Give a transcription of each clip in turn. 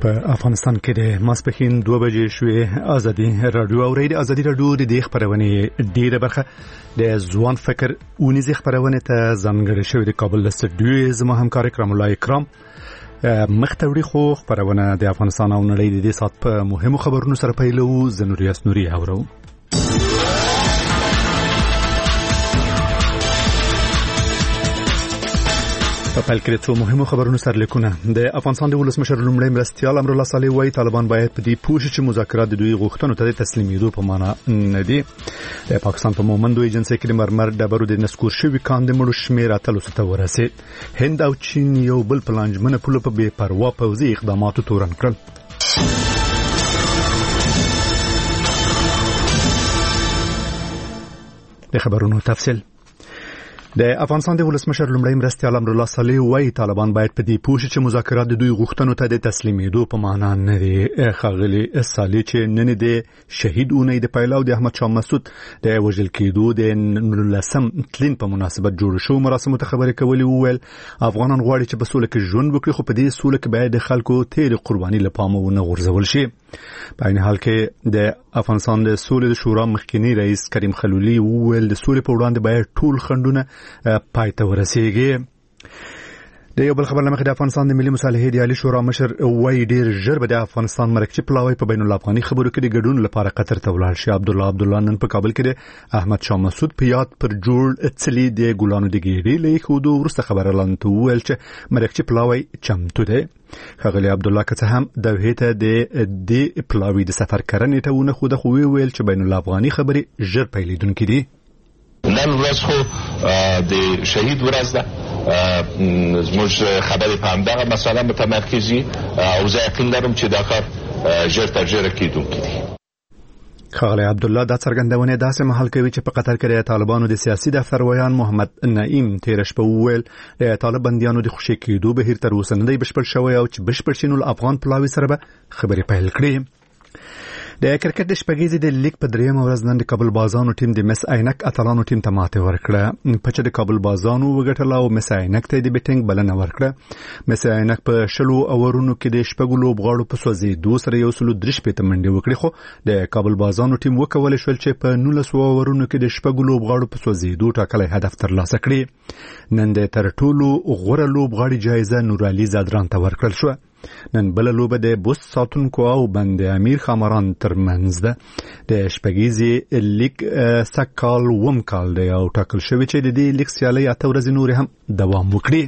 په افغانستان کې د ماسپښین 2 بجې شوې ازادي رادیو او ریډیو ازادي رادیو د خبرونه ډیره برخه د ځوان فکر اونیزه خبرونه ته ځانګړې شوې د کابل استودیو زموږ همکار کرام الله اکرام مختوري خو خبرونه د افغانستان او نړۍ د دې سات په مهمو خبرونو سره پیلو زنوریاس نوري اورو په پیل کې څو مهمو خبرونو سره لیکونه د افغانستان د ولسمشر لومړی مرستیال امرالله صالح وايي طالبان باید په دې پوښتنه چې مذاکرات د دوی غوښتنو ته تسلیمېدو په معنا نه دي د پاکستان په مومندو ایجنسي کې د مرمر ډبرو د نسکور شوی کاندې مړو شمیر اتلو ته ورسید هند او چین یو بل پلانجمنه پوله په بې پروا پوځي اقداماتو تورن کړل د خبرونو تفصیل د افغانستان د ولسمشر لومړی مرستیال امرالله صالح وايي طالبان باید په دې پوښتنه چې مذاکرات د دوی غوښتنو ته تسلیمېدو په معنا نه دي خغلی صالح چې نن د شهید اونۍ د پیلاو د احمد شاه مسعود د وژل کېدو د 19 تلین په مناسبت جوړ شو مراسم ته خبرې کولې وویل افغانان غواړي چې په سوله کې ژوند وکړي خو په دې سوله کې باید د خلکو تیر قرباني لپاره ونه غورځول شي په عین حال کې د افغانستان د سولې شورا مخکنی رئیس کریم خلیلي وویل د سولې په وړاندې باید ټول خنډونه پای ته ورسیږي د یو بل خبر لمخې د افغانستان د ملي مصالحې د عالی شورا مشر وایي ډیر ژر به د افغانستان مرکزی پلاوی په بین الافغاني خبرو کې د ګډون لپاره قطر ته ولاړ شي عبدالله نن په کابل کې د احمد شاه مسعود په یاد پر جوړ اتصلي د ګلانو د ګیری لیکو دوه ورسته خبره لاندې ویل چې مرکزی پلاوی چمتو دی خغلی عبدالله که څه هم دوحې ته د پلاوی د سفر کړنې ته ونه خو د خو ویل چې بین الافغاني خبرې ژر پیلیدونکې دي نن ورځ خو د شهید ورځ ده زموږ خبرې په همدغه مسله متمرکزي او زه یقین لرم چې دا کار ژر تر ژره کېدونکی دی خغلی عبدالله دا څرګندونه داسې محل کوي چې په قطر کې د طالبانو د سیاسي دفتر ویان محمد نعیم تیر شپه وویل د طالب بنديانو د خوشي کېدو بهیر تر اوسه نه دی بشپړ شوی او چې بشپړ شي نو افغان پلاوی سره به خبرې پیل کړي د کرکټ د شپږیزې د لیګ په درېمه ورځ نن د کابل بازانو ټیم د مس عینک اتلانو ټیم ته ماته ورکړه په چې د کابل بازانو وګټل او مس عینک ته د بیټینګ بلنه ورکړه مس عینک په شلو اورونو کې د شپږو لوبغاړو په سوځېدو سره یو سلو درش په منډه وکړي خو د کابل بازانو ټیم وکول شول چې په 19 اورونو کې د شپږو لوبغاړو په سوځېدو ټاکلي هدف ترلاسه کړي نن د تر ټولو غوره لوبغاړي جایزه نور علي زادران ته ورکړل شو نن بل لوبه د بوس ساتونکو او بند امیر خامران ترمنځ ده د شپږیزې لیګ سکال ومکال دی او ټاکل شوی چې د دې لیګ سیالي اته ورځې نور هم دوام وکړي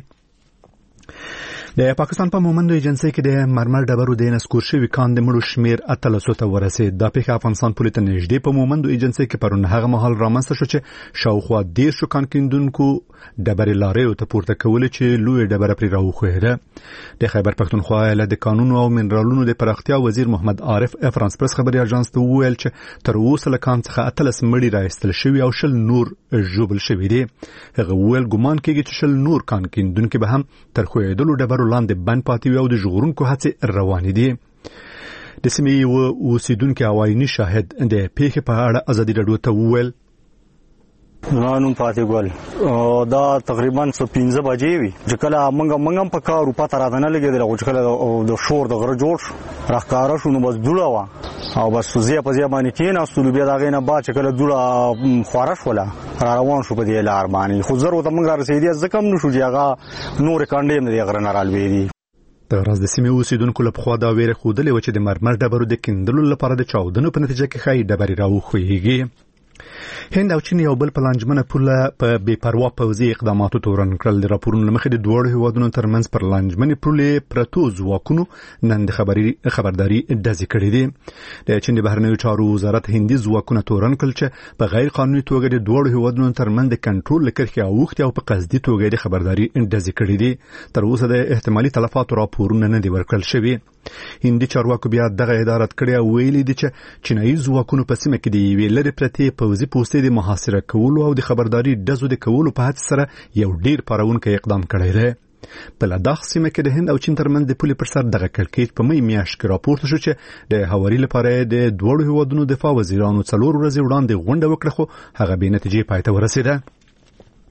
د پاکستان په مومندو ایجنسي کې د مرمر ډبرو د نسکور شوی کاندې مړو شمیر اتلسو ته ورسید د پیښه افغانستان پولیس ته نږدې په مومندو ایجنسي کې پرون هغه مهال رامنځته شو چې شاوخوا 10 کانکیندونکو ډبرې لارې ته پورته کول چې لوی ډبره پرې راوخوهده د خیبر پښتونخوا ایالت د قانون او منرالونو د پراختیا وزیر محمد عارف فرانس پرس خبري اژانس ته وویل چې تر اوسه لکان څخه اتلس مړي راایستل شوی او شل نور جوبل شوی دي هغه ویل ګمان کوي چې شل نور کانکیندونکو به هم تر خویدلو ډبرو لاندې بند پاتې او د ژغورونکو هڅې روان دي د سیمې اوسیدونکو عوایي شاهد د پیښې په اړه ازادي رادیو ته وویل نانو پاتې ګل دا تقریبا 15 بجې وي چې کله منګم په کار په تر اذن لګیدل او چې کله د شور د غره جوړ راخکاره شو نو بس دوړه وا او بس سوزیا په ځای باندې کې نه استول بیا دا غینه با چې کله دوړه خورش ولا روان شو په دې لار باندې خو ضرورت موږ را رسیدي ځکه نو شو چې هغه نور کاندې نه غره نه رالوي دي د راز د سیمې اوسیدونکو له خوا دا ویره خودلې و چې د مرمر ډبرو د کیندلو لپاره د چاودنو په نتیجه کې خای ډبرې راوخويږي هند او چین یو بل پلانجمنه پوله په بې پروا پوځي اقداماتو تورن کړل د راپورونو مخې د دوه هیوادونو ترمنځ پر لانجمنه پوله پرتو ځواکونو نن د خبرداري دزې کړې دي د چین د بهرنیو چارو وزارت هندي ځواکونه تورن کړل چې په غیر قانوني توګه د دوه هیوادونو ترمنځ د کنټرول لکرخي اوخت او په قصدي توګه د خبرداري دزې کړې دي تر اوسه د احتمالي تلفاتو راپورونه نه دي ورکړل شوی هندي چارواکو بیا دغه ادارت کړی او ویلي دي چې چینایي ځواکونو په سیمه کې دی ویلر پرته پوځي پوسټې د محاصره کولو او د خبرداري دزو د کولو په هڅه سره یو ډیر پرونکو اقدام کړی دی په لدغ سیمه کې د هند او چین ترمنځ د پولې پر سر دغه کړکېچ په مې میاشت کې راپورته شو چې د هواري لپاره د دوه هیوادونو دفاع وزیرانو څلور ورځې وړاندې غونډه وکړه خو هغه به نتیجې پای ته ورسېده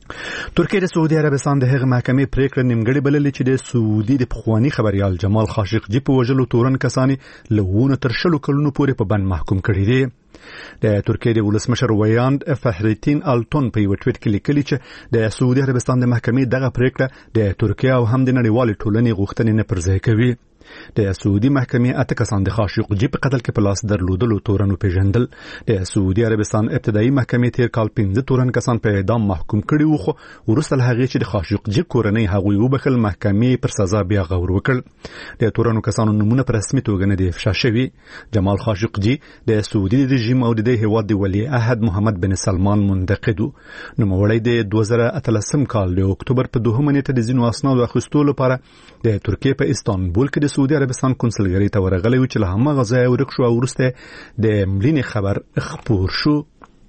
ترکیه د سعودي عربستان د هغه محکمې پریکړه نیمګړې بللې چې د سعودي د پخوانی خبريال جمال خاشقجي په وژلو تورن کسانی له 9 تر 10 کلونو پورې په بند محکوم کړي دي. د ترکیه د ولسمشر ویاند فخرالدین آلتون په یو ټویټ کې لیکلي چې د سعودي عربستان د محکمې دغه پریکړه د ترکیه او هم د نړیوال ټولنې غوښتنې نه پرځای کوي. د سعودي محکمې 8 کسان د خاشقجي په قتل کې په لاس درلودلو تورن پیژندل. د سعودي عربستان ابتدایي محکمې تیر کال 15 تورن کسان په اعدام محکوم کړي وو، خو وروسته له هغه چې د خاشقجي کورنۍ هغوی وبخل محکمې پر سزا بیا غور وکړ. د تورن کسانو نمونه په رسمي توګه نه دی افشا شوی. جمال خاشقجي د سعودي رژیم او د هیواد د ولی عهد محمد بن سلمان منتقد و. نوموړی د 2013 کال د اکتوبر په 2 نیټه د ځینو اسنادو اخیستلو لپاره د ترکیه په استانبول کې د سعودي عربستان کنسلګری ته ورغلی و چې له هماغه ځایه ورک شو او وروسته د ملینې خبر خپور شو.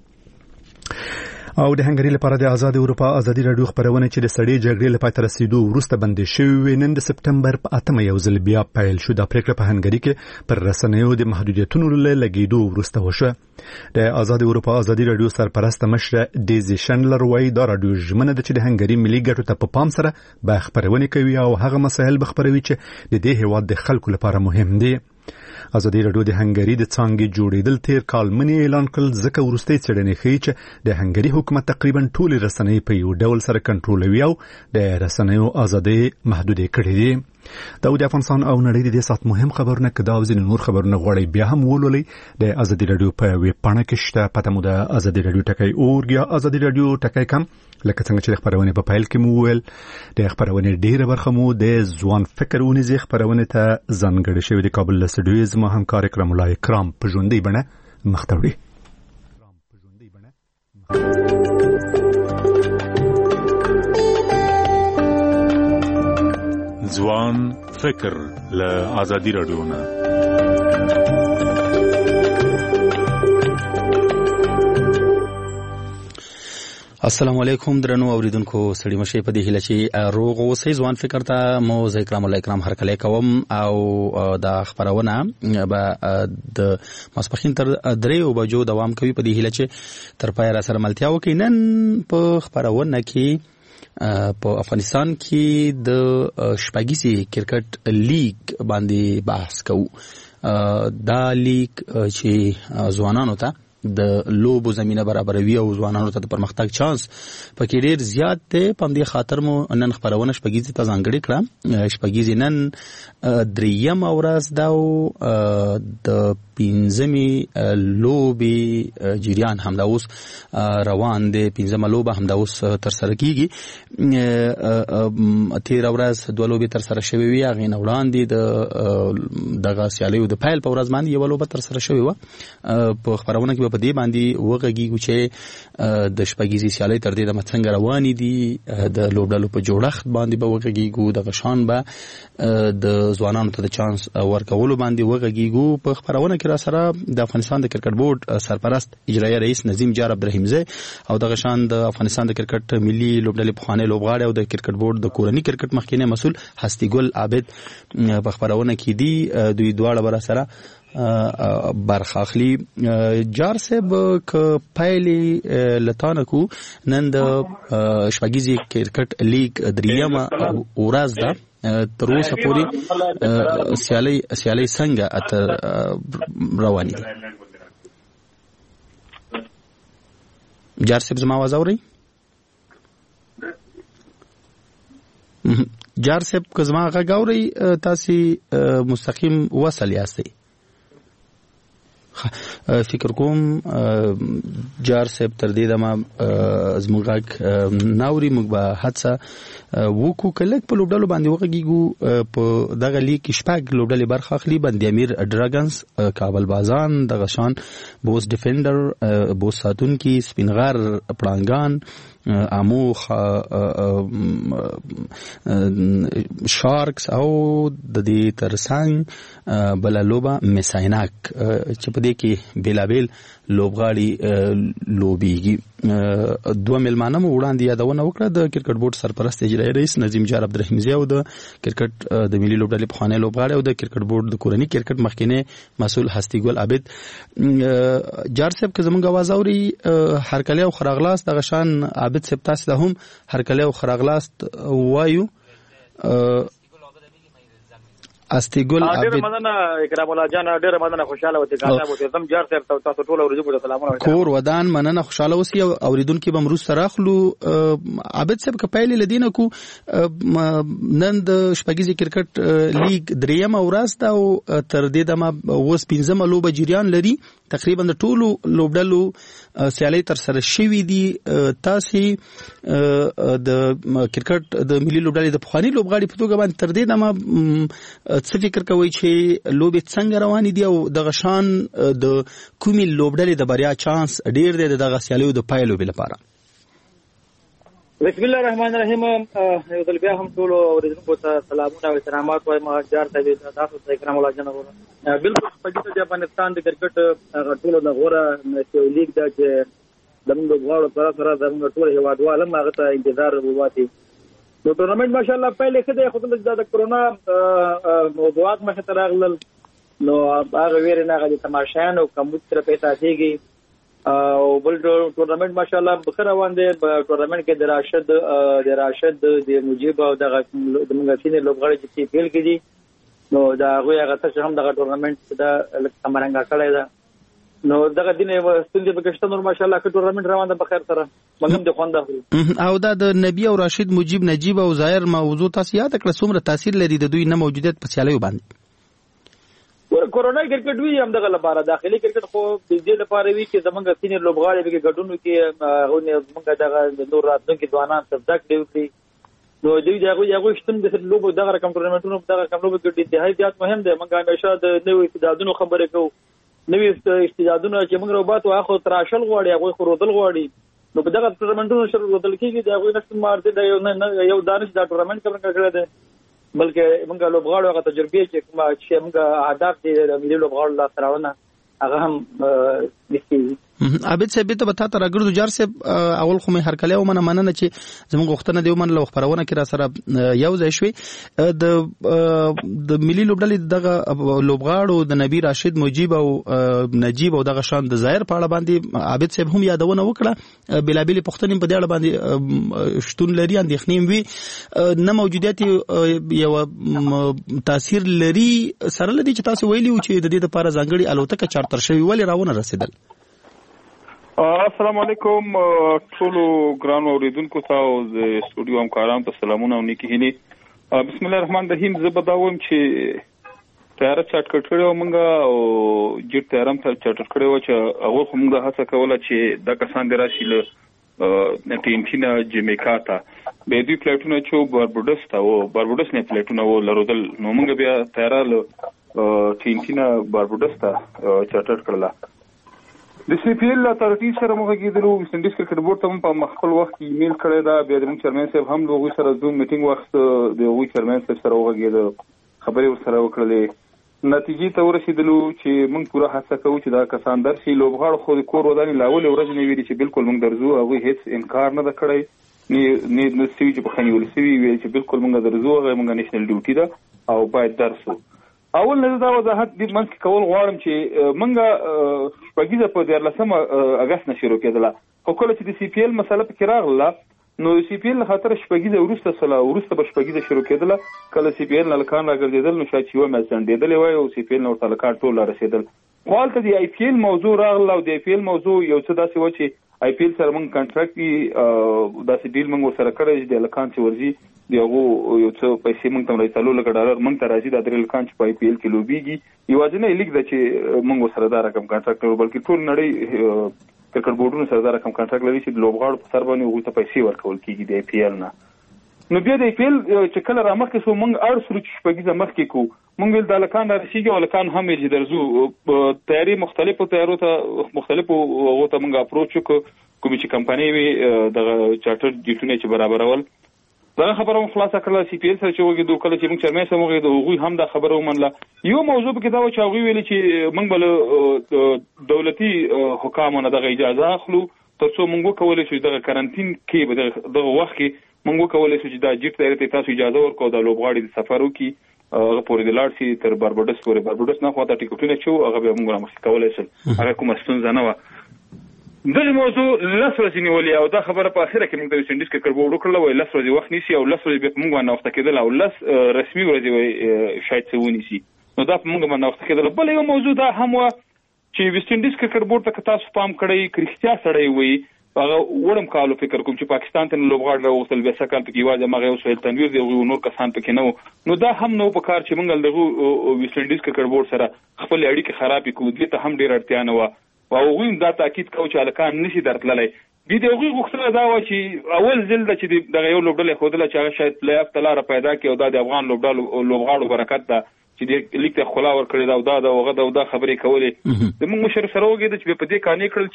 او د هنګری لپاره د آزاد اروپا ازادي رادیو خبرونه چې د سړې جګړې لپاره تر رسیدو وروسته بندي شوې نن د سپتمبر په 8 یو ځل بیا پیل شو. د پریکړه په هنګری کې پر رسنیو د محدودیتونو لګیدو وروسته وشو. د آزاد اروپا ازادي رادیو سرپرست مشر دیزی شندلر وایي دا رادیو ژمنه ده چې د هنګری ملي ګټو ته په پام سره به خبرونه کوي او هغه مسایل به خبروي چې د دې هیواد د خلکو لپاره مهم دي. آزادي رادیو د هنګری د څانګې جوړېدل تیر کال منی اعلان کړل ځکه وروستۍ څېړنې ښیي چې د هنګری حکومت تقریبا ټول رسنۍ په یو ډول سره کنټرولوي او د رسنیو ازادي محدودې کړې دي. دا د افغانستان او نړۍ د دې سات مهم خبرونه کدا او ځینې نور خبرونه غواړي بیا هم ولولئ د آزادي رادیو په ویب پاڼه کې شته. پته مو د آزادي رادیو ټکی اورګ یا آزادي رادیو ټکی کم لکه څنګه چې خبرونه په فایل کې مو ویل. د خبرونه ډیره برخه مو د ځوان فکرونه زی خبرونه ته ځانګړې شوې د کابل له سټډیو زما همکار اکرام الله اکرام په ژوندۍ بڼه مختوي. ځوان فکر له آزادي رادیو نه السلام علیکم درنو اوریدونکو سړی مشه په دې هله چې روغ اوسې ځوان فکر ته مو زه اکرام الله اکرام هر کله کوم او دا خبرونه به د ماسپخین تر 3 بجو دوام کوي په دې هله چې تر پای را سره ملتیا وکړي. نن په خبرونه کې په افغانستان کې د شپږیزي کرکټ لیگ باندې بحث کوو. دا لیگ چې ځوانانو ته د لوبو زمينه برابروي او ځوانانو ته د پرمختګ چانس پکې ډیر زیات دی. په دې خاطر مو نن خبرونه شپږیزي ته ځانګړې کړه. شپږیزي نن 3م ورځ دا او د 15مې لوبي جریان هم دا اوس روان دي. 15مه لوبه هم دا اوس تر سره کیږي. 13 ورځ دوه لوبي تر سره شوي وي. هغه نه وړاندې دغه سیالیو د پیل په ورځ باندې یو لوبه تر سره شوی و. په خبرونه کې په دې باندې وغږیږو چې د شپږیزي سیالي تر دې د مڅنګ روانې دي. د لوبډلو په جوړښت باندې به وغږیږو. د غشان به د ځوانانو ته د چانس ورکولو باندې وغږیږو. په خبرونه کې را سره د افغانستان د کرکټ بورډ سرپرست اجرایي رئیس نظیم جار عبدالرحیمزی او د غشان د افغانستان د کرکټ ملي لوبډلې پخوانی لوبغاړي او د کرکټ بورډ د کورنۍ کرکټ مخکینی مسول هستی ګل عابد په خبرونه کې دي. دوی دواړه بر سره برخه اخلي. جار صاحب ک پایلی لتانکو نن د شپږیزي کرکټ لیگ 3مه ورځ ده. تر اوسه پورې سیالي څنګه روانې دي؟ جار صاحب زما आवाज اوري؟ جار صاحب که زما غږ اوري تاسو مستقیم وصل یاستئ. فکر کوم جار صاحب تر دې دمه زموږ غږ ناوري. موږ به هڅه وکړو کله په لوبډلو باندې وغږیږو. په دغه لیگ کې شپږ لوبډلې برخه اخلي. بندي امیر ډراګنز، کابل بازان، دغه شان بوس ډیفندر، بوس ساتونکي، سپینغر پړانګان، امو شارکس او د دې ترڅنګ بل لوبه مسایناک چې په دې کې بیلابل لوبغاړي لوبيږي. دوه ملمانه مو وړاندې یادونه وکړه د کرکټ بورډ سرپرست اجرایي رئیس نظیم جار عبدالرحیم زی او د کرکټ د ملي لوبډلې پخوانی لوبغاړی او د کرکټ بورډ د کورني کرکټ مخکینی مسؤل هستی ګل عابد جار صاحب که زمونږ आवाज اوري هرکلی او خراغلاست دغه شان عابد صاحب تاسو ته هم هرکلی او خراغلاست وایو استیګل ډېر مننه اکرام الله جان ډېر مننه خوشاله وته کامیاب زم جار صاحب تاسو ټول ورجو سلامونه کور ودان مننه خوشاله اوسئ اوریدونکو به مروز سره اخلو عابد صاحب کپایل لدینه کو نن د شپږیزي کرکټ لیګ دریم ورځ دا او تر دې دمه اوس 15 لوب جریان لري تقریبا د ټولو لوبډلو سیالي تر سره شوې دي تاسو د کرکټ د ملي لوبډلې د پخوانی لوبغاړي په توګه باندې تر دې دمه څه فکر کوي چې لوبې څنګه روانې دي او د غشان د کومي لوبډلې د بریا چانس ډیر دی د غسیالیو د پایلو لپاره بسم الله الرحمن الرحیم یو ځل بیا هم ټول اوریدونکو ته سلامونه او احترامات وایم جار صاحب تاسو ته اکرام الله جان بالکل په د افغانستان د کرکټ ټول د غوړه یو لیګ دا چې دموږ غواړو سره دموږ ټول هیوادوال هم هغه ته انتظار وواتي نو ټورنمنت ماشاءالله پهلې خدای خو د کرونا موضوعات مخه ته راغلل نو هغه ویره نه غوډه تماشایان او کمپیوټر په تاسیږي او بل ټورنمنت ماشاءالله بخیر روان دی ټورنمنت کې د راشد د مجيب او د موږ سینې لوبغاړي چې پیل کړي نو دا هغه څه هم د ټورنمنت د کمرنګا کړی دا نو دغه دینه ستونزې به کشته نور ماشاءالله که ټورنمنت روان ده بخیر سره مګم د خوند اخلي او دا د نبی او راشد مجيب نجيب او ظاهر موضوع تاسو یاد کړئ څومره تاثیر لري د دوی نه موجودیت په سیالیو باندې کورونا کرکټ وی هم دغه لپاره داخلي کرکټ خو د دې لپاره وی چې زمونږ سینې لوبغاړي به ګډونو کې غوونه زمونږ دغه نور راتلونکي ځوانان سبزک دی نو دوی هغه شتون د لوبو دغه رقم ټورنمنټونو دغه رقم لوبو کې انتهایی زیات مهم دی موږ همیشه د نوې استعدادونو خبرې کوو نوې استعدادونه چې موږ روبات واخو تراشل غواړي هغه خورودل غواړي نو په دغه ټورنمنټونو سره ودل کېږي دا هغه نشته مارته دا یو دانش دا ټورنمنت کوم کړی دی بلکې موږ لوبغاړو هغه تجربه چې کومه چې موږ هدف دي د ملي لوبغاړو لا سراونه هغه هم نشي عابد صاحب ته بتا تر اگر جار صاحب اول خو مې هرکلی او مننه چې زموږ وختونه دی ومن له خبرونه کې را سره یو ځای شوي د ملي لوبډلې دغه لوبغاړو د نبی راشد مجيب او نجيب او دغه شان د ظاهر په اړه باندې عابد صاحب هم یادونه وکړه بلابل پښتنې په دې اړه باندې شتون لري اندېښنې وي نه موجودیت یو تاثیر لري سره لدی چې تاسو ویلي چې د دې لپاره ځانګړي الوتکه چارتر شوی ولې راونه رسیدل السلام علیکم ټول ګران اوریدونکو ته او د سټوډیو همکارانو ته سلامونه او نیکی هیلې بسم الله الرحمن الرحیم زه به دا وایم چې تیار چاټ کړو موږ او جټ تیارم ته چاټ کړو چې هغه موږ هڅه کوله چې د کسان دراشي له ټینټینا جمیکا ته به دوی پلیټونه چې باربوډس ته او باربوډس نه پلیټونه و لرودل نو موږ بیا تیار له ټینټینا باربوډس ته چاټ کړل د سی پی ایل اتارټي سره موږ کېدلو وسندیز کرکټ بورډ ته په مخکل وخت ایمیل کړی دا بیا د چیرمن صاحب هم لوګو سره زوم میټینګ وخت د لوګو چیرمن صاحب سره وغږېد خبرې ورسره وکړلې نتیجې ته ورسېدلو چې موږ پوره هڅه کوو چې دا کسان درشي لوبغاړو خو د کور ودانې لاول ورځ نه ویلي چې بالکل موږ درځو هغه هیڅ انکار نه کړی نه سوي چې په خني ولسوي ویل چې بالکل موږ درځو هغه موږ نېشنل ډیوټي ده او باید درسو اول نه دا وضاحت د منځ کې کول غواړم چې موږ شپږیزه په 14 اگست نه شروع کېدله خو کله چې د سی پی ایل مسله پکې راغله نو سی پی ایل خاطر شپږیزه ورسته به شپږیزه شروع کېدله کله سی پی ایل لکان راګرځیدل نو شاید یو مې ځندېدل وای او سی پی ایل نو تلکان ټول رسیدل خپل د ای پی ایل موضوع راغله او د ای پی ایل موضوع یو څه داسې و چې ای پی ایل سره موږ کانټراکټ داسې ډیل موږ سره کړی د لکان چې ورځي دیغه یو څه پیسې موږ ته راځي لکه ډالر موږ ته راځي د درې لکان چې په ای پی ایل کې لوبيږي یوازې لیک د چې موږ سره دا رقم کانټراکټ لرو بلکې ټول نړۍ کرکټ بورډونو سره دا رقم کانټراکټ لري چې لوبغاړو په سر باندې هغه ته پیسې ورکول کیږي د ای پی ایل نه نو بیا د ای پی ایل چې کله را مخکې سو موږ اړ سره چې شپږیزه مخکې کو موږ ول د لکان راشيږي او لکان هم یې درځو تیاری مختلفو تیارو ته مختلفو هغه ته موږ اپروچ کوم چې کمپنۍ وي د چارټر ډیټونه چې برابرول دا خبره خلاصه کړل سی پی ایل سره چې وګورئ کله چې موږ چرمه سره وګورئ هغه هم دا خبره ومنله یو موضوع کې دا و چې هغه ویلي چې موږ بل دولتي حکامانه د اجازه اخلو ترڅو موږ کولای شو د کارانتین کې به د وخت کې موږ کولای شو چې دا جیټ دایره تاسو اجازه ورکړو د لوبغاړي د سفر وکي هغه پورې د لاړ شي تر بارباډوس پورې. بارباډوس نه خواته ټیکټونه چې هغه به موږ رامخ کولای شو. هغه کومه ستونزه نه و. دغه موضوع لس ورځې نیولې او دا خبره په اخره کې موږ د ویسټ انډیز کرکټ بورډ وکړله وای لس ورځې وخت نیسي او لس ورځې به موږ باندې وخت کېدل او لس رسمي ورځې وای شاید څه ونیسي. نو دا موږ باندې وخت کېدل. بل یو موضوع دا هم و چې ویسټ انډیز کرکټ بورډ ته تاسو پام کړئ کرختیا سړی وي هغه وړم کالو فکر کوم چې پاکستان ته لوبغاړي راوستل به سکهال پکې واځي مغه اوس ویل تنویر دی او نور کسان پکې نو دا هم نو په کار چې موږ دغه ویسټ انډیز کرکټ بورډ سره خپل اړیکې خرابې کوو دي ته هم ډیر اړتیا نه و او غویم دا تاکید کوي چې الکان نشي درتللی دي دغه غوښتنه دا و چې اول ځل چې دغه یو لوبډل خودله چې هغه شاید پلی اف تلاره پیدا کړي او دا د افغان لوبغاړو برکت ده چې د لیک ته خلا ور کړی دا دا خبرې کولې د موږ مشر سره وګید چې په دې کانې کړل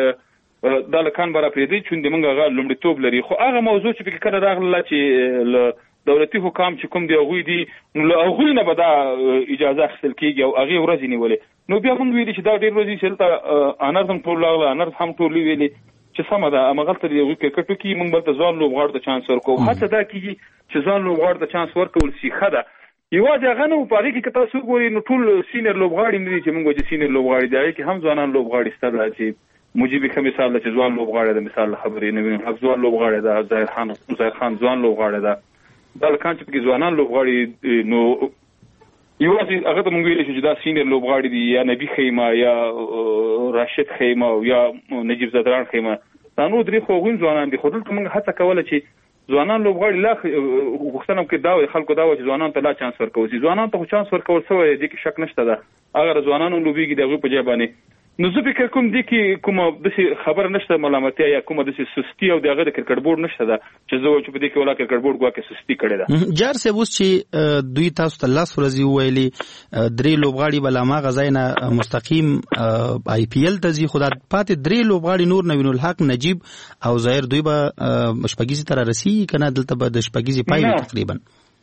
چې دا لکان برا پریدي چې د موږ غا لومړیتوب لري. خو هغه موضوع چې په کړه راغله چې دولتي حکام چې کوم دی هغه دي نو هغه نه به دا اجازه اخیستل کیږي او هغه ورځ نیولې. نو بیا موږ ویل چې دا ډیر ورځې شلته انر هم ټول لاغله انر هم ټول ویلي چې سم ده امغلته دی کرکټ کې موږ بل ته ځوان لوبغاړو ته چانس ورکو. حتی دا کیږي چې ځوان لوبغاړو ته چانس ورکول شي خده یوازې هغه نو په هغه کې تاسو ګورئ نو ټول سینیئر لوبغاړي نه دي چې موږ چې سینیئر لوبغاړي دی چې هم ځوانان لوبغاړي ستل راځي. مجيبي کوم مثال چې ځوان لوبغاړي د مثال خبرې نه وینم ځوان لوبغاړي دا ظاهر خان ځوان لوبغاړي دا بلکې چې ځوانان لوبغاړي نو یوازې هغه ته موږ ویل چې دا سینیئر لوبغاړي دي یا نبی خیمه یا راشد خیمه یا نجیب زدران خیمه دا نو درې خو غوین ځوانان دي. خو دلته موږ هڅه کوله چې ځوانان لوبغاړي لا غوښتنه کوي دا خلکو دا چې ځوانان ته لا چانس ورکول شي. ځوانان ته چانس ورکول سوی دي کې شک نشته ده. اگر ځوانانو لوبيږي دغه په ځای باندې نو زه فکر کوم دي کې کومه د خبر نشته ملامتیا یا کومه د سستی او دغه د کرکټ بورډ نشته ده چې زه چې په دې کې ولا کرکټ بورډ ګواکې سستی کړي ده. جار سه اوس چې دوی تاسو ته لاس ورځي ویلي درې لوبغاړي بل ما غزاینه مستقیم آی پی ایل ته ځي خدای پاتې درې لوبغاړي نور نوین الحق نجیب او ظاهر دوی به شپږیزي تر رسی کنه دلته به د شپږیزي پای تقریبا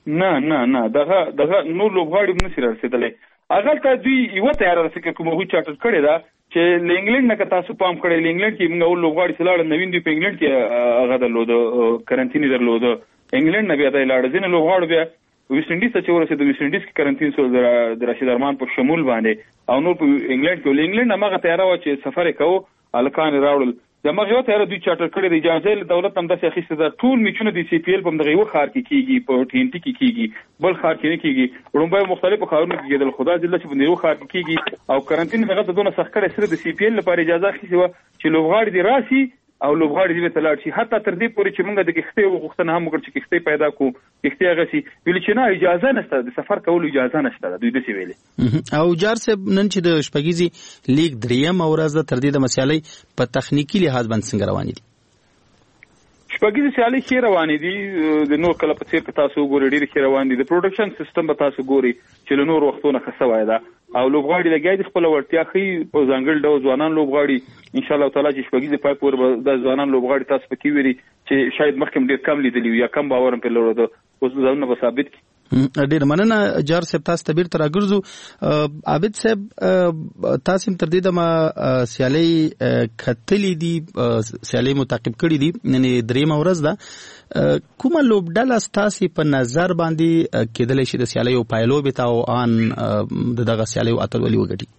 نه دغه نور لوبغاړي نه سره رسیدلې. اگر ته دوی یو تیار فکر کوم هو چارټر کړی دا چې انګلند نه تاسو پام کړی انګلند کې موږ اول لوبغاړي سلاړ نوین دی په انګلند کې هغه درلود کرنټینی درلود انګلند نه بیا د لاړ ځین لوبغاړي بیا ویسټ انډیز ته چې ورسېد ویسټ انډیز کې کرنټین سول د رشید ارمان په شمول باندې او نور په انګلند کې انګلند هغه تیار و چې سفر وکاو الکان راوړل دغه یو تیار دوی چارټر کړی د اجازه دولت هم د اخیسته د ټول میچونه د سی پی ایل په دغه یو خار کې کیږي په ټین ټی کې کیږي بل خار کې نه کیږي وړاندې مختلفو خارونو کې کېدل خدا جل چې په یو خار کې کیږي او کرنټین هغه د دونه سخت کړي سره د سی پی ایل لپاره اجازه اخیسته و چې لوبغاړي دی راسي او لوبغاړي دې ته لاړ شي حتی تر دې پورې چې موږ د کښتۍ غوښتنه هم وکړو چې کښتۍ پیدا کو کښتۍ هغه سي ویل چې نه اجازه نشته د سفر کولو اجازه نشته دوی د سی ویلې. او جار صاحب نن چې د شپږیزي لیگ دریم اورز تر دې د مسیالۍ په تخنیکی لحاظ باندې څنګه روان دي؟ شپږیزي سیالي ښه روانې دي د نور کله په څیر تاسو ګورئ ډېر ښه روان دي. د پروډکشن سیستم به تاسو ګورئ چې له نور وختونو ښه سوی ده او لوبغاړي لګیا دي خپل ورتیا خي په ځانګړي ډول ځوانان لوبغاړي ان شاء الله تعالی چې شپږیزي پای پورې د ځوانان لوبغاړي تاسو پکې ویري چې شاید مخکې ډېر کم لیدلی یا کم باور په لور ده اوس ځانونه به ثابت کی. ډیر مننه جار صاحب تاسو ته بیرته راګرځو. عابد صاحب تاسو تر دې د سیالي کتلې دي سیالي متعقب کړې دي یعنی دریم ورځ ده کومه لوبډله تاسو په نظر باندې کېدل شي د سیالي او پایلو به تاو ان دغه سیالي او اتلولي وګټي؟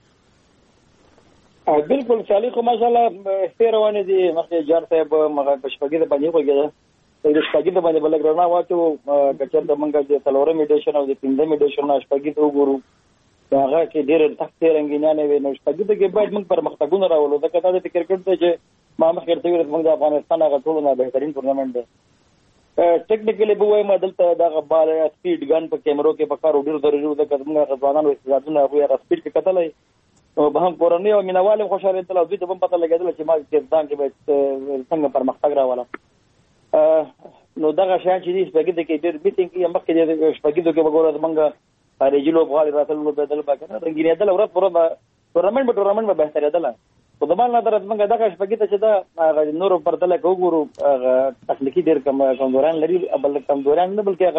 بالکل سیالي خو ماشاءالله ډېر روانه دي. مخکې جار صاحب مغه پښپګي د باندې وګړه د شپږی د باندې بلګ رڼا واچو کچر د منګه د تلورم ایډیشن او د پنځم ایډیشن شپږی ته وګورو هغه کې ډېر تخته رنگینانه وي نو شپږی ته کې باید موږ پر مختګونه راولو دا کته د کرکټ ته چې ما مخکې ته ورته موږ د افغانستان هغه ټول نه بهترین ټورنمنت دی ټیکنیکلی به وایم دلته دا بال سپیډ ګن په کیمرو کې په کار ډېر ضروري ده چې موږ غوښتنه استعدادونه او یا سپیډ کې کتلای او به هم کورنۍ او مینوالو خوشاله تل او دوی ته هم پته لګیدل چې ما ځان کې به څنګه پرمختګ راولم. نو دغه شان چې دې شپږی کې ډېر میټینګ کې مخکې د شپږی کې وګورئ موږ خارجي لوبغاړي راتلل نو بدل باکنه رنگینېدل ورځ پر ټورنمنت به بهترېدل. په دمان نظر موږ دغه شپږی ته چې دا نور پر تل وګورو تخنیکی ډېر کمزوران لري بل کمزوران نه بلکې هغه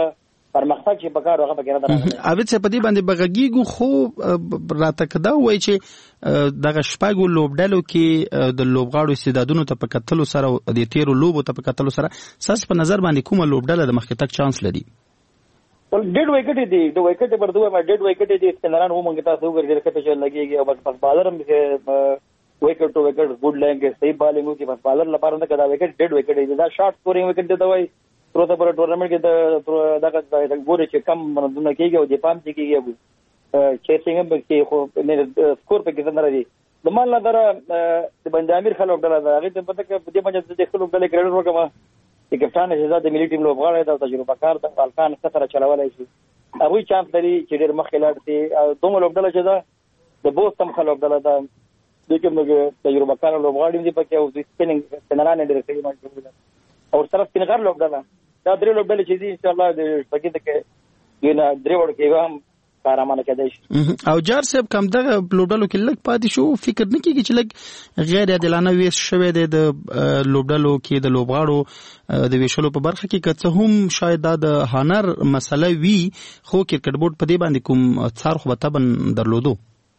پرمختګ چې په کار هغه پکې نه راغلی. اوبه چې په دې باندې بغږیږو خو راته کدا وای چې دغه شپږو لوبډلو کې د لوبغاړو استعدادونو ته په کتلو سره د تیرو لوبو ته په کتلو سره ساس په نظر باندې کومه لوبډله د مخکې تک چانس لري؟ ول ډېر وکټ دي د وکټ پر دوه ما ډېر وکټ دي سپینران و مونږ تاسو وګورئ چې کته لګيږي او بس بالر هم وکټ ټو وکټ ګډ لینګ صحیح بالینګ کی بس بالر لپاره نه کدا وکټ ډېر وکټ دي دا شارټ سکورینګ وکټ دی دوی پروته پر ټورنمنت کې دا ګوري چې کم منځونه کېږي او د پام کېږي چې څنګه به خو نه سکور په کې نه راځي د مان لا دره د بند امیر خلک ډله دا هغه ته پته کې په دې باندې د خلکو ډله کړل ورکما چې کپټان شهزاد د ملي ټیم لوبغاړی دا تجربه کار د فالکان ستره چلولای شي هغه چانس لري چې ډېر مخکې لاړ شي او دوه لوبډله چې دا د بوستم خلک ډله دا د کومه تجربه کار لوبغاړي دي پکې او د سپیننګ سپینران ډېر ښه ماشومان او سره سپینګر لوبډله دا درې لوبډلې چې دي ان شاء الله د پکې ته یو نه درې وړ کې هم کارامانه کېدای شي. او جار صاحب کوم دغه لوبډلو کې لږ پاتې شو فکر نه کیږي چې لږ غیر عادلانه ویش شوی دی د لوبډلو کې د لوبغاړو د ویشلو په برخه کې که څه هم شاید دا د هانر مسله وي خو کرکټ بورډ په دې باندې کوم څار خو به تبن درلودو.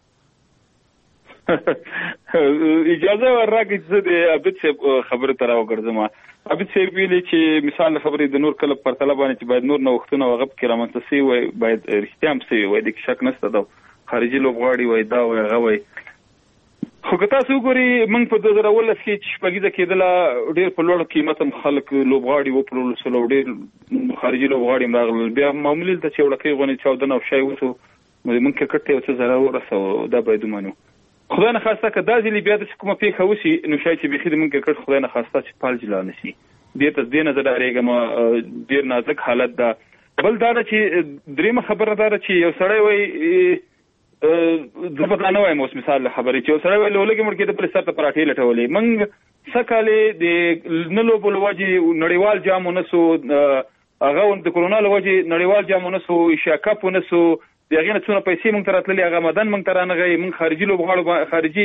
اجازه ورکړئ چې د عبد صاحب خبره تر وګرځم. عبد صاحب ویلي چې مثال خبرې د نور کله پر طلب باندې چې باید نور نوښتونه وغب کې رامنځته شي وي باید رښتیا هم شي وي د شک نشته دا خارجي لوبغاړي وي دا وي هغه وي خو که تاسو وګورئ موږ په 2019 کې چې شپږیزه کېدله ډېر په لوړ قیمت هم خلک لوبغاړي وپلورل سول ډېر خارجي لوبغاړي هم راغلل بیا معمولی ته چې وړکۍ غونې چاودنه او شی وسو موږ کرکټ ته څه ضرر ورسو دا باید ومنو. خدای نه خواسته که دا ځلې بیا د کومه پیښه وشي نو شاید چې بېخي د موږ کرکټ خدای نه خواسته چې فالج لا نه شي دې ته دې نه زه ډارېږم ډېر نازک حالت ده. بل دا ده چې درېیمه خبره دا ده چې یو سړی وایي زه به دا نه وایم اوس مثال خبرې چې یو سړی وایي لولګې مړ کېده بلې سر ته پراټې لټولې موږ څه کالې د نه لوبو له وجې نړیوال جام ونه سو هغه د کرونا له وجې نړیوال جام ونه سو ایشیا کپ ونه سو د هغې نه څونه پیسې موږ ته راتللې هغه مدن موږ ته رانغی موږ خارجي لوبغاړو خارجي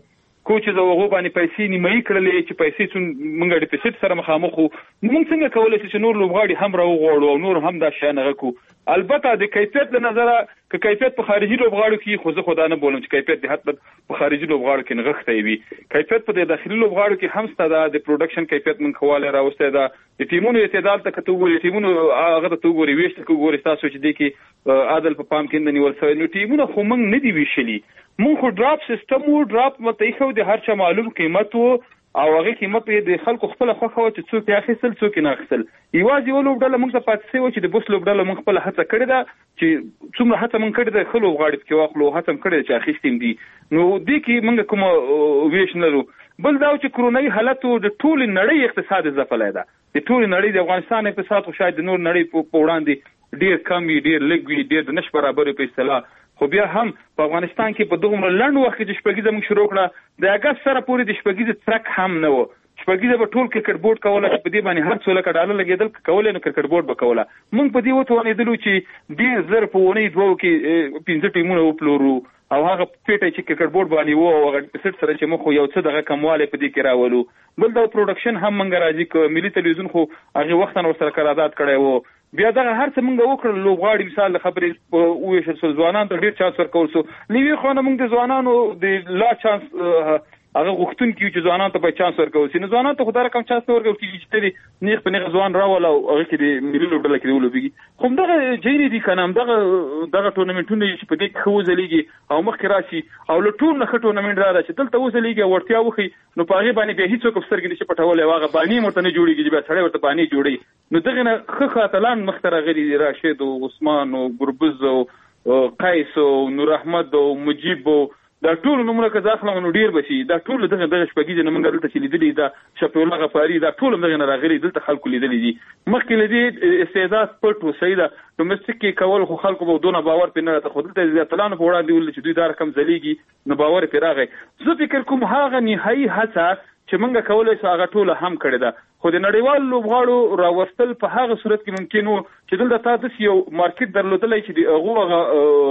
کوچز او هغو باندې پیسې نیمایي کړلې چې پیسې څون موږ ډیفیسیټ سره مخامخ وو موږ څنګه کولی شو چې نور لوبغاړي هم راوغواړو او نور هم دا شیان هغه کړو. البته د کیفیت له نظره که کیفیت په خارجي لوبغاړو کې خو زه خو دا نه بولم چې کیفیت د حتما په خارجي لوبغاړو کې نغښتی وي کیفیت په د داخلي لوبغاړو کې هم شته ده د پروډکشن کیفیت موږ خواله راوستی ده د ټیمونو اعتدال ته که ته وګورې ټیمونو هغه ته وګورې ویش ته وګورې ستاسو چې دی کې عادل په پام کې نه نیول شوی نو ټیمونه خو موږ نه دي ویشلي موږ خو ډراپ سیستم وو ډراپ مته ایښو د هر چا معلوم قیمت وو او هغه قیمت د خلکو خپل خوښه و چې څوک یې اخیستل څوک یې نه اخیستل یوازې یو لوبډله موږ ته پاتې شوې چې د بوس لوبډله موږ خپله هڅه کړې ده چې څومره هڅه موږ کړې ده ښه لوبغاړي پکې واخلو هڅه هم کړې ده چې اخیستیم دي نو دې کې موږ کومه ویش نه لرو. بل دا چې کرونایي حالت د ټولې نړۍ اقتصاد ځپلی ده د ټولې نړۍ د افغانستان اقتصاد خو شاید د نور نړۍ په وړاندې ډېر کم وي ډېر لږ وي ډېر د نش برابر په اصطلاح خو بیا هم په افغانستان کې په دغومره لنډ وخت کې چې شپږیزه موږ شروع کړه د اګست سره پورې د شپږیزې څرک هم نه و شپږیزه به ټول کرکټ بورډ کوله چې په دې باندې هر څو لکه ډالر لګېدل کولی نو کرکټ بورډ به کوله موږ په دې وتوانېدلو چې ډېر زر په اونۍ دوو کې 15 ټیمونه وپلورو او هغه پیټه چې کرکټ بورډ باندې وو هغه ډیفیسیټ سره چې موږ خو یو څه دغه کموالی په دې کې راولو. بل دا پروډکشن هم موږ راځي که ملي تلویزیون خو هغې وختاً ورسره قرارداد کړی و بیا دغه هر څه موږ وکړل لوبغاړي مثال د خبرې وویشل شول ځوانانو ته ډېر چانس ورکول شو له یوې خوا نه موږ د ځوانانو د لا چانس هغه غوښتونکي یو چې ځوانانو ته باید چانس ورکول شي نو ځوانانو ته خو دا رقم چانس نه ورکول کېږي چې ته نیغ په نیغه ځوان راول او هغه کې د ملي لوبډله کې ولوبېږي خو همدغه جینې دي که نه همدغه ټورنمنټونه چې په دې کې ښه وځلېږي او مخکې راشي او له ټول نه ښه ټورنمنټ را ده چې دلته وځلېږي او وړتیا وښي نو په هغې باندې بیا هېڅوک سترګې نشي پټولی او هغه بانې هم ورته نه جوړېږي چې بیا سړی ورته بانې جوړوي نو دغې نه ښه ښه اتلان مخته راغلي دي راشد او عثمان او ګربز او قیس او نور احمد او مجیب او دا ټول نومونه که زه اخلم نو ډېر به شي دا ټول دغه شپږیزې نه موږ دلته چې لیدلي دا شفیع الله غفاري دا ټول هم دغې نه راغلي دلته خلکو لیدلي دي مخکې له دې استعداد پټ و صحیح ده ډومسټیک کې کول خو خلکو به دونه باور پرې نه راته خو دلته د اتلانو په وړاندې ولید چې دوی دا رقم ځلیږي نو باور پرې راغی زه فکر کوم هغه نهایي هڅه چې موږ کولی شو هغه ټوله هم کړې ده خو د نړیوال لوبغاړو راوستل په هغه صورت کې ممکن و چې دلته تا داسې یو مارکیټ درلودلی چې د هغو هغه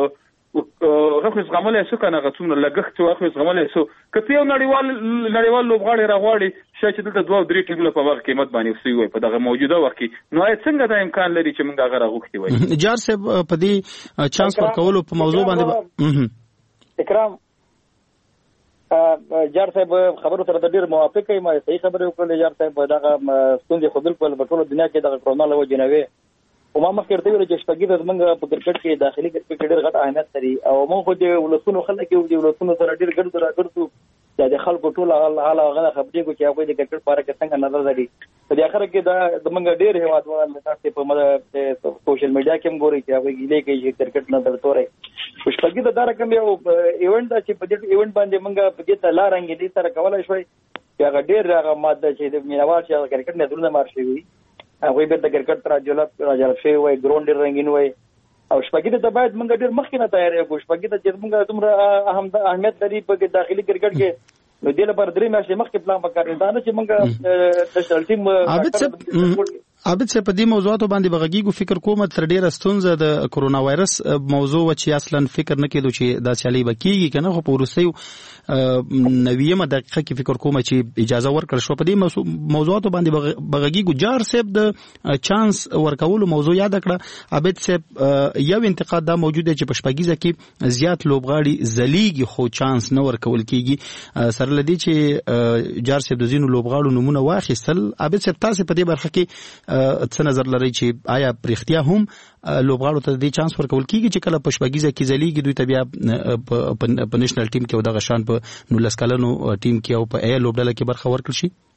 غوښه زغملای شو کنه غڅونه لګښت واخې زغملای شو کته یو نړیوال لوبغاړي راغواړي چې دلته 2-3 ټیمونه په وخت قیمت باندې وسوي وي په دغه موجوده وخت کې نو څنګه دا امکان لري چې موږ هغه راغوښتي وي جار صاحب په دې چانس ورکولو په موضوع باندې اکرام جار صاحب خبرو سره ډیر موافق یم صحیح خبره وکړه جار صاحب دغه ستونزې خو بالکل په ټول دنیا کې دغه کرونا له وجې نه وي او ما مخکې ورته ویل چې شپږی د موږ په کرکټ کې داخلي کرکټ ډېر غټ اهمیت لري او موږ خو د ولسونو خلک یو د ولسونو سره ډېر ګډ راګرځو د خلکو ټول حاله هغه خبرې کو چې هغه د کرکټ په اړه څنګه نظر لري په اخر کې د موږ ډېر هیوادوال تاسو په سوشل میډیا کې هم ګوري چې هغه ګیلې کوي چې کرکټ نه درتوري شپږی د دار کوم یو ایونت چې په دې ایونت باندې موږ په دې تلا رنګ دي سره کولای شوي چې هغه ډېر هغه ماده چې د مینوال چې کرکټ نه درونه مار شي هغه به د کرکټ راجلب شي وای ګراوند رنگین وای او شپږی ته باید موږ ډېر مخکې نه تیاری وکړو شپږی ته چې موږ دومره اهمیت لري په داخلي کرکټ کې نو دې لپاره درې میاشتې مخکې پلان وکړو دا نه چې موږ نېشنل ټیم عابد صاحب په دې موضوعاتو باندې بغږیږو فکر کوم تر ډیره ستونزه د کرونا وایرس موضوع چې اصلا فکر نه کېدو چې دا چالي بکیږي کنه خو په ورسېو 90مه دقیقه کې فکر کوم چې اجازه ورکړل شو په دې موضوعاتو باندې بغږیږو جار صاحب د چانس ورکولو موضوع یاد کړه عابد صاحب یو انتقاد دا موجود دی چې په شپږیزه کې زیات لوبغاړي زلیږي خو چانس نه ورکول کیږي سره لدی چې جار صاحب د زینو لوبغاړو نمونه واخیستل عابد صاحب تاسو په دې برخه کې څه نظر لري چې آیا پرختیا هم لوبغاړو ته د چانس ورکول کیږي چې کله په شپږیزه کې زلیږي دوی ته بیا په نېشنل ټیم کې او دغه شان په 19 کلنو ټیم کې او په ای لوبډله کې برخه ورکړل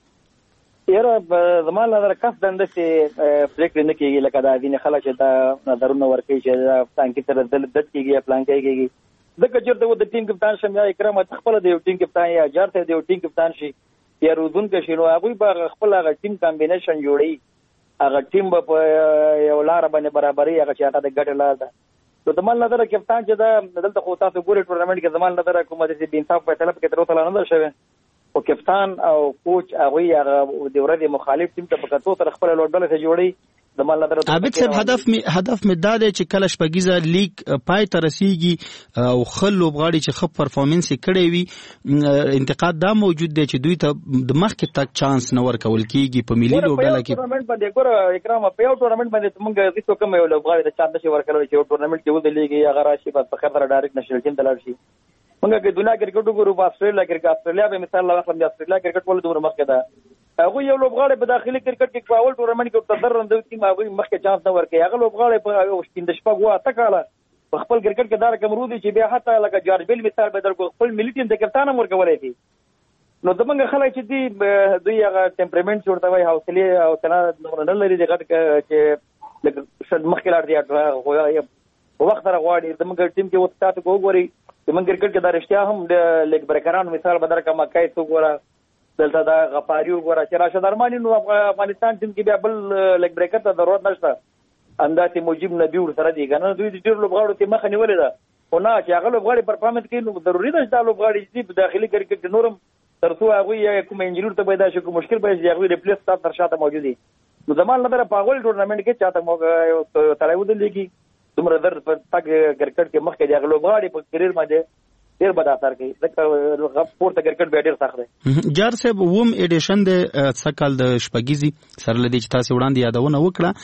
شي یاره زموږ نظر کس دنده چې پریکړه نه کیږي لکه دا دینه خلک چې دا نظرونه ورکوي چې دا څنګه تر دلت کیږي پلان کیږي د کچرته د ټیم کپتان شم یا اکرام خپل د ټیم کپتان یا جار ته د ټیم کپتان شي یا رودون کې شنو هغه به خپل هغه ټیم کمبینیشن جوړي هغه ټیم په یو لار باندې برابرۍ هغه چې هغه د ګټ لار ده نو د مال نظر کپتان چې دا دلته خو تاسو ګوري ټورنمنت کې زمال نظر کومه چې د انصاف په طلب کې تر اوسه نه شوی او کپتان او کوچ هغه د ورته مخالف ټیم ته په کتو تر خپل لوډل ته جوړي عابد صاحب هدف می دا دی چې کله شپږیزه لیګ پای ته رسیږي او خل لوبغاړي چې خپ پرفورمنس کړي وي انتقاد دا موجود دی چې دوی ته د مخکې تک چانس نه ورکول کیږي په ملي لوبډله کې ټورنمنت باندې ګور اکرام په یو ټورنمنت باندې موږ هیڅ کوم یو لوبغاړي د چانس ورکول چې یو ټورنمنت کې ود لیګي هغه راشي په خیر سره ډایرکټ نشل ټیم ته لاړ شي موږ کې دنیا کرکټ ګورو په استرالیا به مثال لا وخت د استرالیا کرکټ ول دومره مخکې ده هغه یو لوبغاړی په داخلي کرکټ کې په اول ټورنمنت کې تر رندوي ټیم هغه مخکې چانس نه ورکړي هغه لوبغاړی په شپږ شپږ واته کاله په خپل کرکټ کې دار کمرودي چې بیا حتی لکه جارج بیل مثال بدل کو خپل ملي ټیم د کپتان هم ورکولای شي نو دمنګ خلک چې دوی هغه ټمپرمنټ جوړته وي حوصله او تنا نه لري دغه چې مخکې لاړ دی وخت راغواړي دمنګ ټیم کې وخت تاسو وګوري دمنګ کرکټ کې دا رښتیا هم د لیګ برکران مثال بدر کما کای څو ګوره دلته دا غفاری وګوره چې راشد ارمانی نو افغانستان ټیم کې بیا بل لیګ بریکر ته ضرورت نشته انداسې مجيب نبی ور سره دی کنه دوی د ډیر لوبغاړو ته مخ نیولې ده خو نه چې هغه لوبغاړي پرفارمنس کوي نو ضروري ده چې دا لوبغاړي چې په داخلي کرکټ نورم ترڅو هغه کوم انجری ته پیدا شي کوم مشکل به شي هغه ریپلیس تر شاته موجود دي نو زمال نه په اول ټورنمنت کې چاته موږ تړاو دلېږي دومره در په تګ کرکټ کې مخ کې هغه لوبغاړي په کریئر باندې ډیر بد اثر کوي ځکه پورته کرکټ به ډیر سخت دی جار صاحب ووم ایډیشن د څکل د شپږیزي سره لدی چې تاسو وړاندې یادونه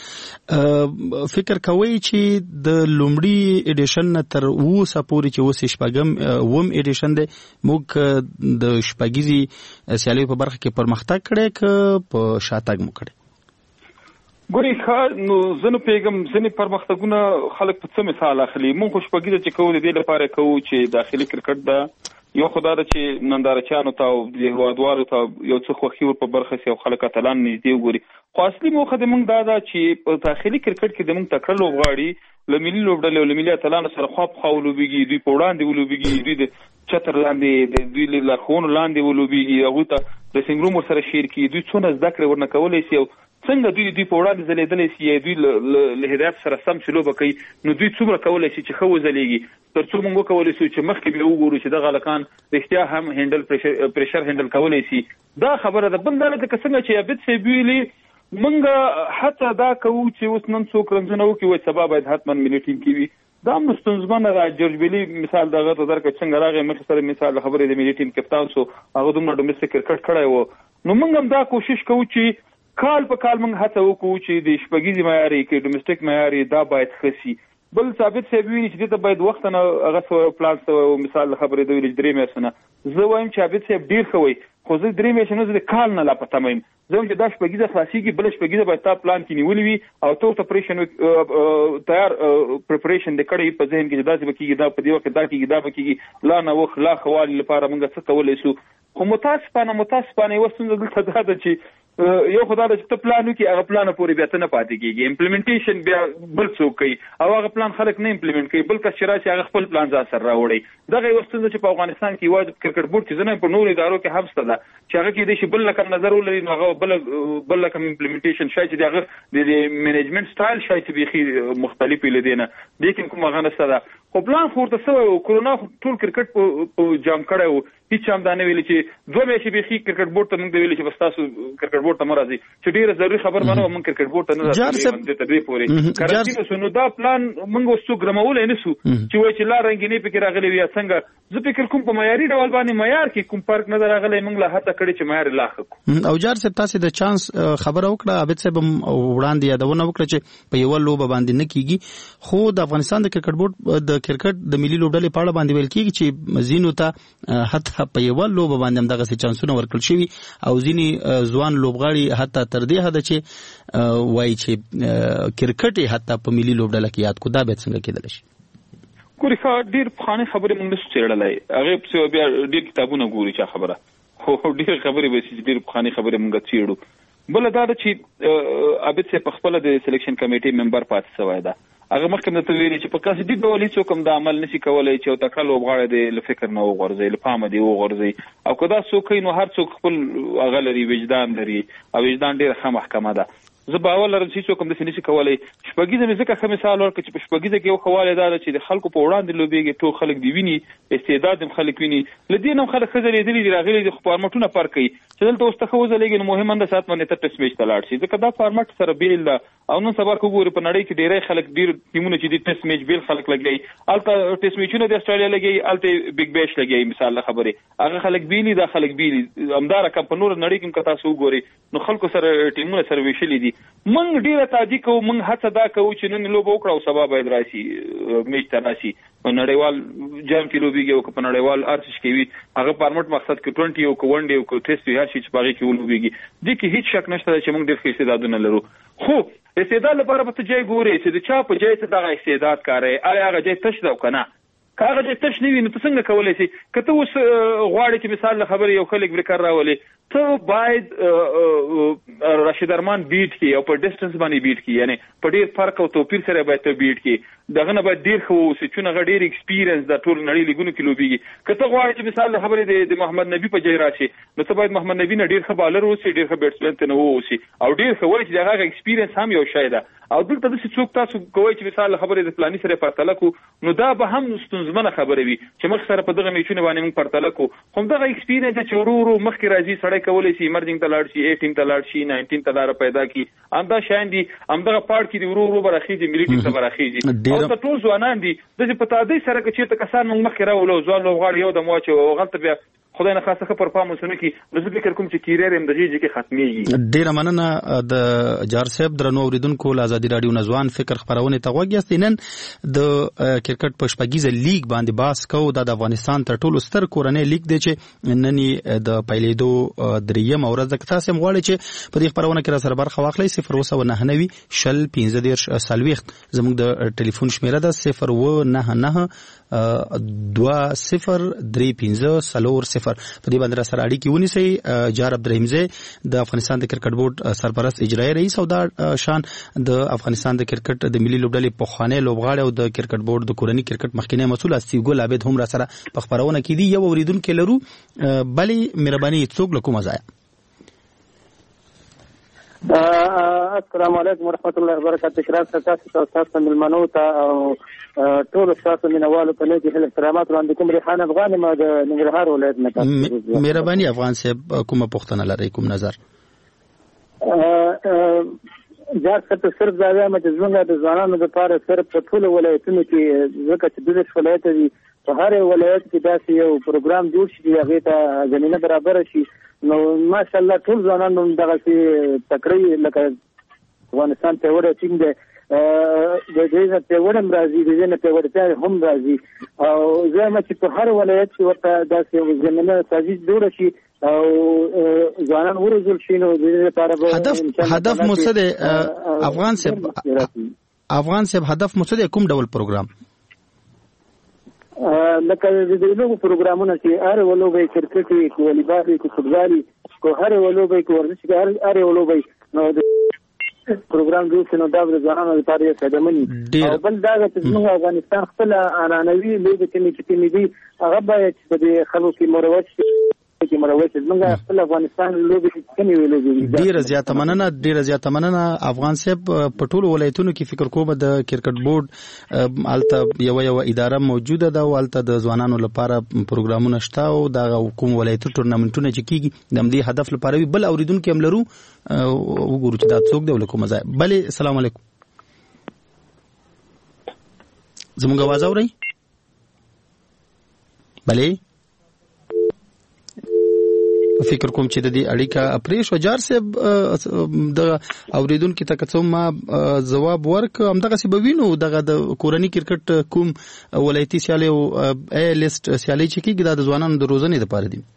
وکړه فکر کوي چې د لومړی ایډیشن تر اوسه پورې چې اوس شپږم ووم ایډیشن دی موږ د شپږیزي سیالي په برخه کې پرمختګ کړی ک په شاتګ مو کړی ګوري نو زنه پیغام زنه پرمختګونه خلک په څه مثال اخلي مونږ خو شپږیزه چې کوو د دې لپاره کوو چې داخلي کرکټ دا یو خدای د چې نندارچیانو ته او د هوادوالو ته یو څه خوخي ور په برخه سي او خلک اتلان نږدې وګوري خو اصلي موخه د مونږ دا چې په داخلي کرکټ کې د مونږ تکړه لوبغاړي لملي لوبډلې او لملي اتلان سره خو ولوبيږي دوی په وړاندې ولوبيږي دوی د چتر لاندې دوی له لارښوونو لاندې ولوبيږي هغه ته ډریسینګ روم سره شیر کی دوی څونه زده کړې ورنه کولای شي څنګه دوی په وړاندې زلیدلې سي دوی له هدایت سره سم شلوبه کوي نو دوی څومره کولای شي چې خو زلیږي ترڅو موږ کولای شو چې مخکې به وګورو چې د غلکان رښتیا هم هندل پریشر هندل کولای شي دا خبره ده بل دا چې څنګه چې ابد سی ویلي موږ حتی دا کوو چې اوس نن څوک رنځونه وکړي وای سبا باید حتما ملي ټیم کې وي دا مستنزمنه د جرجبلی مثال دغه ته درکه څنګه راغی مخ سره مثال خبرې د ملي ټیم کپتان سو هغه دومره ډومېسټک کرکټ کړی و نو موږ هم دا کوشش کوو چې کال په کال موږ هڅه وکړو چې د شپږیزې معیار کې ډومېسټک معیار دا باید خسي بل ثابت صاحب ویلي چې دته باید وخت نه هغه پلان سو مثال خبرې د ویل درې میاشتې زه وایم چې ثابت صاحب ډیر خوي خو زه درې میاشتې د کال نه لا پته مې زه چې دا شپږیزه خلاصيږي بل شپږیزه باید تا پلان کې نیولې وي او تو پریپریشن تیار پریپریشن د کړي په ذهن کې داسې بکیږي دا په دی وخت دا کېږي دا بکیږي لا نه وخت لا خوالي لپاره موږ څه کولای شو خو متاسفانه وسونه دلته دا ده چې یو خدای د ته پلان وکي هغه پلان پورې بیا ته نه پاتې کیږي امپلیمنټیشن بیا بل څوک کوي او هغه پلان خلک نه امپلیمنټ کوي بل کس چې راشي هغه خپل پلان ځان سره راوړي دغه وسونه چې په افغانستان کې واجب کرکټ بورډ چې نه په نورو ادارو کې هم ستده چې هغه کې د شي بل لکه نظر ولري نو هغه بل لکه امپلیمنټیشن شای چې دغه د منیجمنت سټایل شای چې بيخي مختلف لیدنه لیکن کومه غنه ستده خو پلان خورته سوی کورونا ټول کرکټ په جام کړو هیڅ هم دا نه ویل چې دوه میاشتې بيخي کرکټ بورډ ته موږ دی ویل چې بستاسو کرکټ بورډ ته مرضی چې ډیره ضروري خبر باندې موږ کرکټ بورډ ته نه راځي د تدریب پورې کارتي سونو دا پلان موږ وسو ګرمول نه سو چې وای چې لا رنگینی فکر راغلی وي څنګه زه فکر کوم په معیاري ډول باندې معیار کې کوم فرق نظر راغلی موږ لا هڅه کړې چې معیار لاخ او جار صاحب تاسو د چانس خبره وکړه عابد صاحب وړاندې یادونه وکړه چې په یو لوب باندې نه کیږي خو د افغانستان د کرکټ بورډ د کرکټ د ملي لوبډلې په اړه باندې ویل کیږي چې مزینو ته حتی په یو لوب باندې هم دغه چانسونه ورکړل شوی او ځینی ځوان لوبغاړي حتی تر دې حد چې وایي چې کرکټ حتی په ملي لوبډله کې یاد کو دا به څنګه کېدل شي ګوري ډیر خانه خبرې موږ نشو چیرلای هغه په بیا ډیر کتابونه ګوري چې خبره خو ډیر خبرې به چې ډیر خانه خبرې موږ چیرړو بل دا چې عابد صاحب په خپل د سلیکشن کمیټې ممبر پاتې شوی دا هغه مخکې ته ویلي چې په کاسې دی ډول هیڅ کوم د عمل نشي کولای چې او تکل وغواړي د فکر نه وغورځي لپاره دی وغورځي او کدا څوک نو هر څوک خپل هغه لري وجدان لري او وجدان ډیر ښه محکمه ده زه باور لرم چې څوک هم د نشي کولای شپږیزه مې ځکه ښه مثال ورکړ چې په شپږیزه کې یو خواله دا چې د خلکو په وړاندې لوبېږي ټول خلک دی ویني استعداد هم خلک ویني لدین هم خلک خزلې دي راغلي د فارمټونه پر کوي چې دلته اوس ته خوځه لګي نو مهم انده سات باندې ته ټیسټ میچ تلاړ شي ځکه دا فارمټ سره بیل ده او نن سبا کوګوري په نړۍ کې ډېرې خلک ډېر ټیمونه چې د ټیسټ میچ بیل خلک لګي الته ټیسټ میچونه د استرالیا لګي الته بیگ بیش لګي مثال خبره هغه خلک بیلی دا خلک بیلی امدار کم په نور نړۍ کې کتا سو ګوري نو خلکو سره ټیمونه سره ویشلې دي موږ ډیره تاجی کوو موږ هڅه دا کوو چې نن لوب وکړو او سبا باید راشي میچ ته راشي په نړیوال جام کې لوبيږي او په نړیوال ارزش کې وي هغه فارمټ مقصد کې 20 او ون ډے او ټیسټ هر شي چې باغې کې ولوبيږي د کې هیڅ شک نشته چې موږ ډېر ښه استعدادونه لرو خو استعداد لپاره په ځای ګوري چې د چا په ځای ته دغه استعداد کاري هغه ځای تش دا کنه کاغه دې تش نه وي نو څنګه کولای شي کته اوس غواړي چې مثال خبره یو خلک ورکر راولي ته باید راشد ارمان بیټ کی او په ډیسټنس باندې بیټ کی یعنی په ډیر فرق او توپیر سره باید ته بیټ کی دغه نه باید ډیر خو چې نه غډیر ایکسپیرینس د ټول نړۍ لیګونو کې لوبيږي کته غواړي چې مثال خبره د محمد نبی په ځای راشي نو ته باید محمد نبی نه ډیر ښه بالر اوسي ډیر ښه بیټسمن ته نه اوسي او ډیر ښه وایي چې دغه ایکسپیرینس هم یو شای ده او دلته د څوک تاسو کوی چې مثال خبره د پلاني سره پرتله کو نو دا به هم ستونزمنه خبره وي چې مخ سره په دغه میچونه باندې موږ پرتله کو هم دغه ایکسپیرینس چې ورو مخکې راځي سړی کولای شي ایمرجنګ ته لاړ شي 18 ته لاړ شي 19 ته لار پیدا کی انده شاین دي همدغه پارت کې ورو برخیږي ملي ټیم ته برخیږي او ته ټول ځوانان دي د پتا دې سره چې ته کسان موږ مخکې راولو ځوان لوغړ یو د موچ او غلط بیا خدای نه خاصه پر پاموسونه کې نو زه فکر کوم چې کیریئر هم دغه کې ختميږي ډیر مننه د جار صاحب درنو اوریدونکو لازادي رادیو نزوان فکر خبرونه ته وګیاست نن د کرکټ په شپږیزه لیګ باندې باس کو د افغانستان تر ټولو ستر کورنۍ لیګ دی چې نننی د پیلېدو دریم ورځ د تاسو مغواړي چې په دې خبرونه کې را سره برخه واخلئ 099 شل 15 سالويخت زموږ د ټلیفون شمیره ده 099 2035 سلور 0 په دې باندې سره اړیکې ونیسئ جار عبدالرحیمزی د افغانستان د کرکټ بورډ سرپرست اجرایی رئیس او دا شان د افغانستان د کرکټ د ملي لوبډلې په خوانې لوبغاړي او د کرکټ بورډ د کورنۍ کرکټ مخکینی مسؤل استیو ګل عابد هم را سره په خبرونه کې دي یو اوریدونکو لرو بلې مهرباني څوک لکوم ځای السلام علیکم ورحمۃ اللہ وبرکاتہ شکر تاسو ملمنو ته او ټول تاسو مینوالو ته نه دي احترامات وړاندې کوم ریحان افغان ما د ننګرهار ولایت نه تاسو مهرباني افغان صاحب کومه پوښتنه لرئ کوم نظر جار څه صرف دا وایم چې زموږ د ځوانانو لپاره صرف په ټول ولایتونو کې ځکه چې د ولایت دي په هر ولایت کې داسې یو پروګرام جوړ شي چې هغه ته زمينه برابر شي نو ماشاءالله ټول ځوانانو دغه چې تکړه لکه افغانستان ته وړه ټیم ده د دې ته وړم راځي د دې ته ورته هم راځي او زما چې په هر ولایت کې ورته داسې زمينه سازش جوړ شي او ځوانان ورزول شي نو د دې لپاره هدف مقصد افغان سب هدف مقصد کوم ډول پروګرام لکه د دې پروګرامونه چې هر ولوبي کرکټ کو والیبال کو فوتبال کو هر ولوبي کو ورزش هر ولوبي نو پروګرام جوړ شنو دا د ځوانانو لپاره یو خدمت او بل دا چې موږ افغانستان خپل ارانوي لوبې کې دي هغه باید د خلکو کې مروج کې مروج موږ خپل افغانستان لوبې کې ویلې ډیر زیات مننه افغان صاحب په ټول ولایتونو کې فکر کوم د کرکټ بورډ الته یو اداره موجوده ده او الته د ځوانانو لپاره پروګرامونه شته او د حکومت ولایتي ټورنمنټونه چې کیږي د دې هدف لپاره بل اوریدونکو هم لرو وګورو چې دا څوک دی ولکم ځای بله السلام علیکم زموږ आवाज اورئ بله فکر کوم چې د دې اړیکه پریش وجار صاحب د اوریدونکو ته کوم جواب ورک همدغه سی بوینو دغه د کورنی کرکټ کوم ولایتي سیالي او لیست سیالي چې کیږي د ځوانانو د روزنې لپاره دي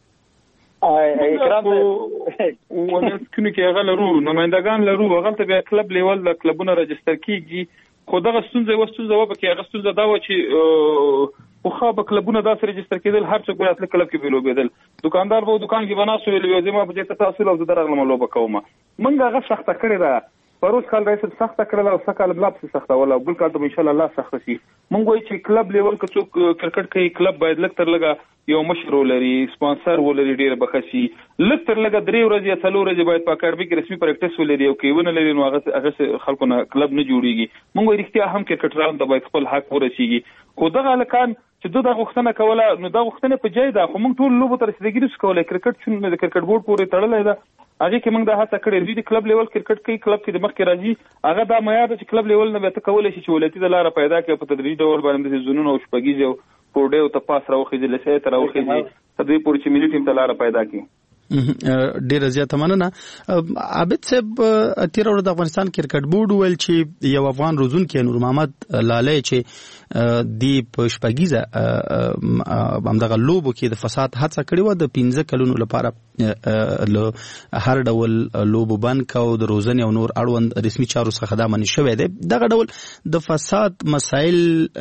اکرام ولایت کې هغه لرو نمائندگان لرو هغه ته به کلب لیول د کلبونو رجستر کیږي خو دغه ستونزه وبکه هغه ستونزه دا و چې خو په کلبونو داسې رجستر کېدل هر څوک باید کلب کې ویلوبېدل دکاندار به دکان کې بناسو ویلو زما په دې تاسو له درغله لوبه کوم منګه هغه سخته کړی دا پروس کال رئیس سخته کړل او سکه بل سخته ولا بل کال ته ان شاء الله سخته شي مونږ وایي چې کلب لیول کې څوک کرکټ کوي کلب باید لکتر لګا یو مشر ولري سپانسر ولري ډیر بخشي لکتر لګا 3 ورځې یا 4 ورځې باید په اکاډمي کې رسمي پریکټیس ولري او کېونه لري نو هغه خلکو نه کلب نه جوړیږي مونږ وایي رښتیا هم کرکټران د باید خپل حق ورسیږي خو دغه لکان چې دا غوښتنه کوله نو دا غوښتنه په جای ده خو موږ ټول لوبو تر رسیدګي نشو کولای کرکټ څنګه د کرکټ بورډ پورې تړلې ده هغه کې موږ د هڅه کړې دي کلب لیول کرکټ کوي کلب کې د مخ کې راځي هغه دا معیار ده چې کلب لیول نه به تکولای شي چې ولایتي د لار پیدا کړي په تدریجي ډول باندې زونونو او شپږیز او پورډ او تپاس راوخیږي لسه تر راوخیږي تدوی پورې چې ملي ټیم ته لار پیدا کړي ډیر زیات مننه عابد صاحب تیر ورځ د افغانستان کرکټ بورډ ویل چې یو افغان روزونکي نور محمد لاله چې دی په شپږیزه همدغه لوبو کې د فساد هڅه کړې و د 15 کلونو لپاره له هر ډول لوبو بند کو د روزنې او نور اړوند رسمي چارو څخه دا منې شوې ده دغه ډول د فساد مسایل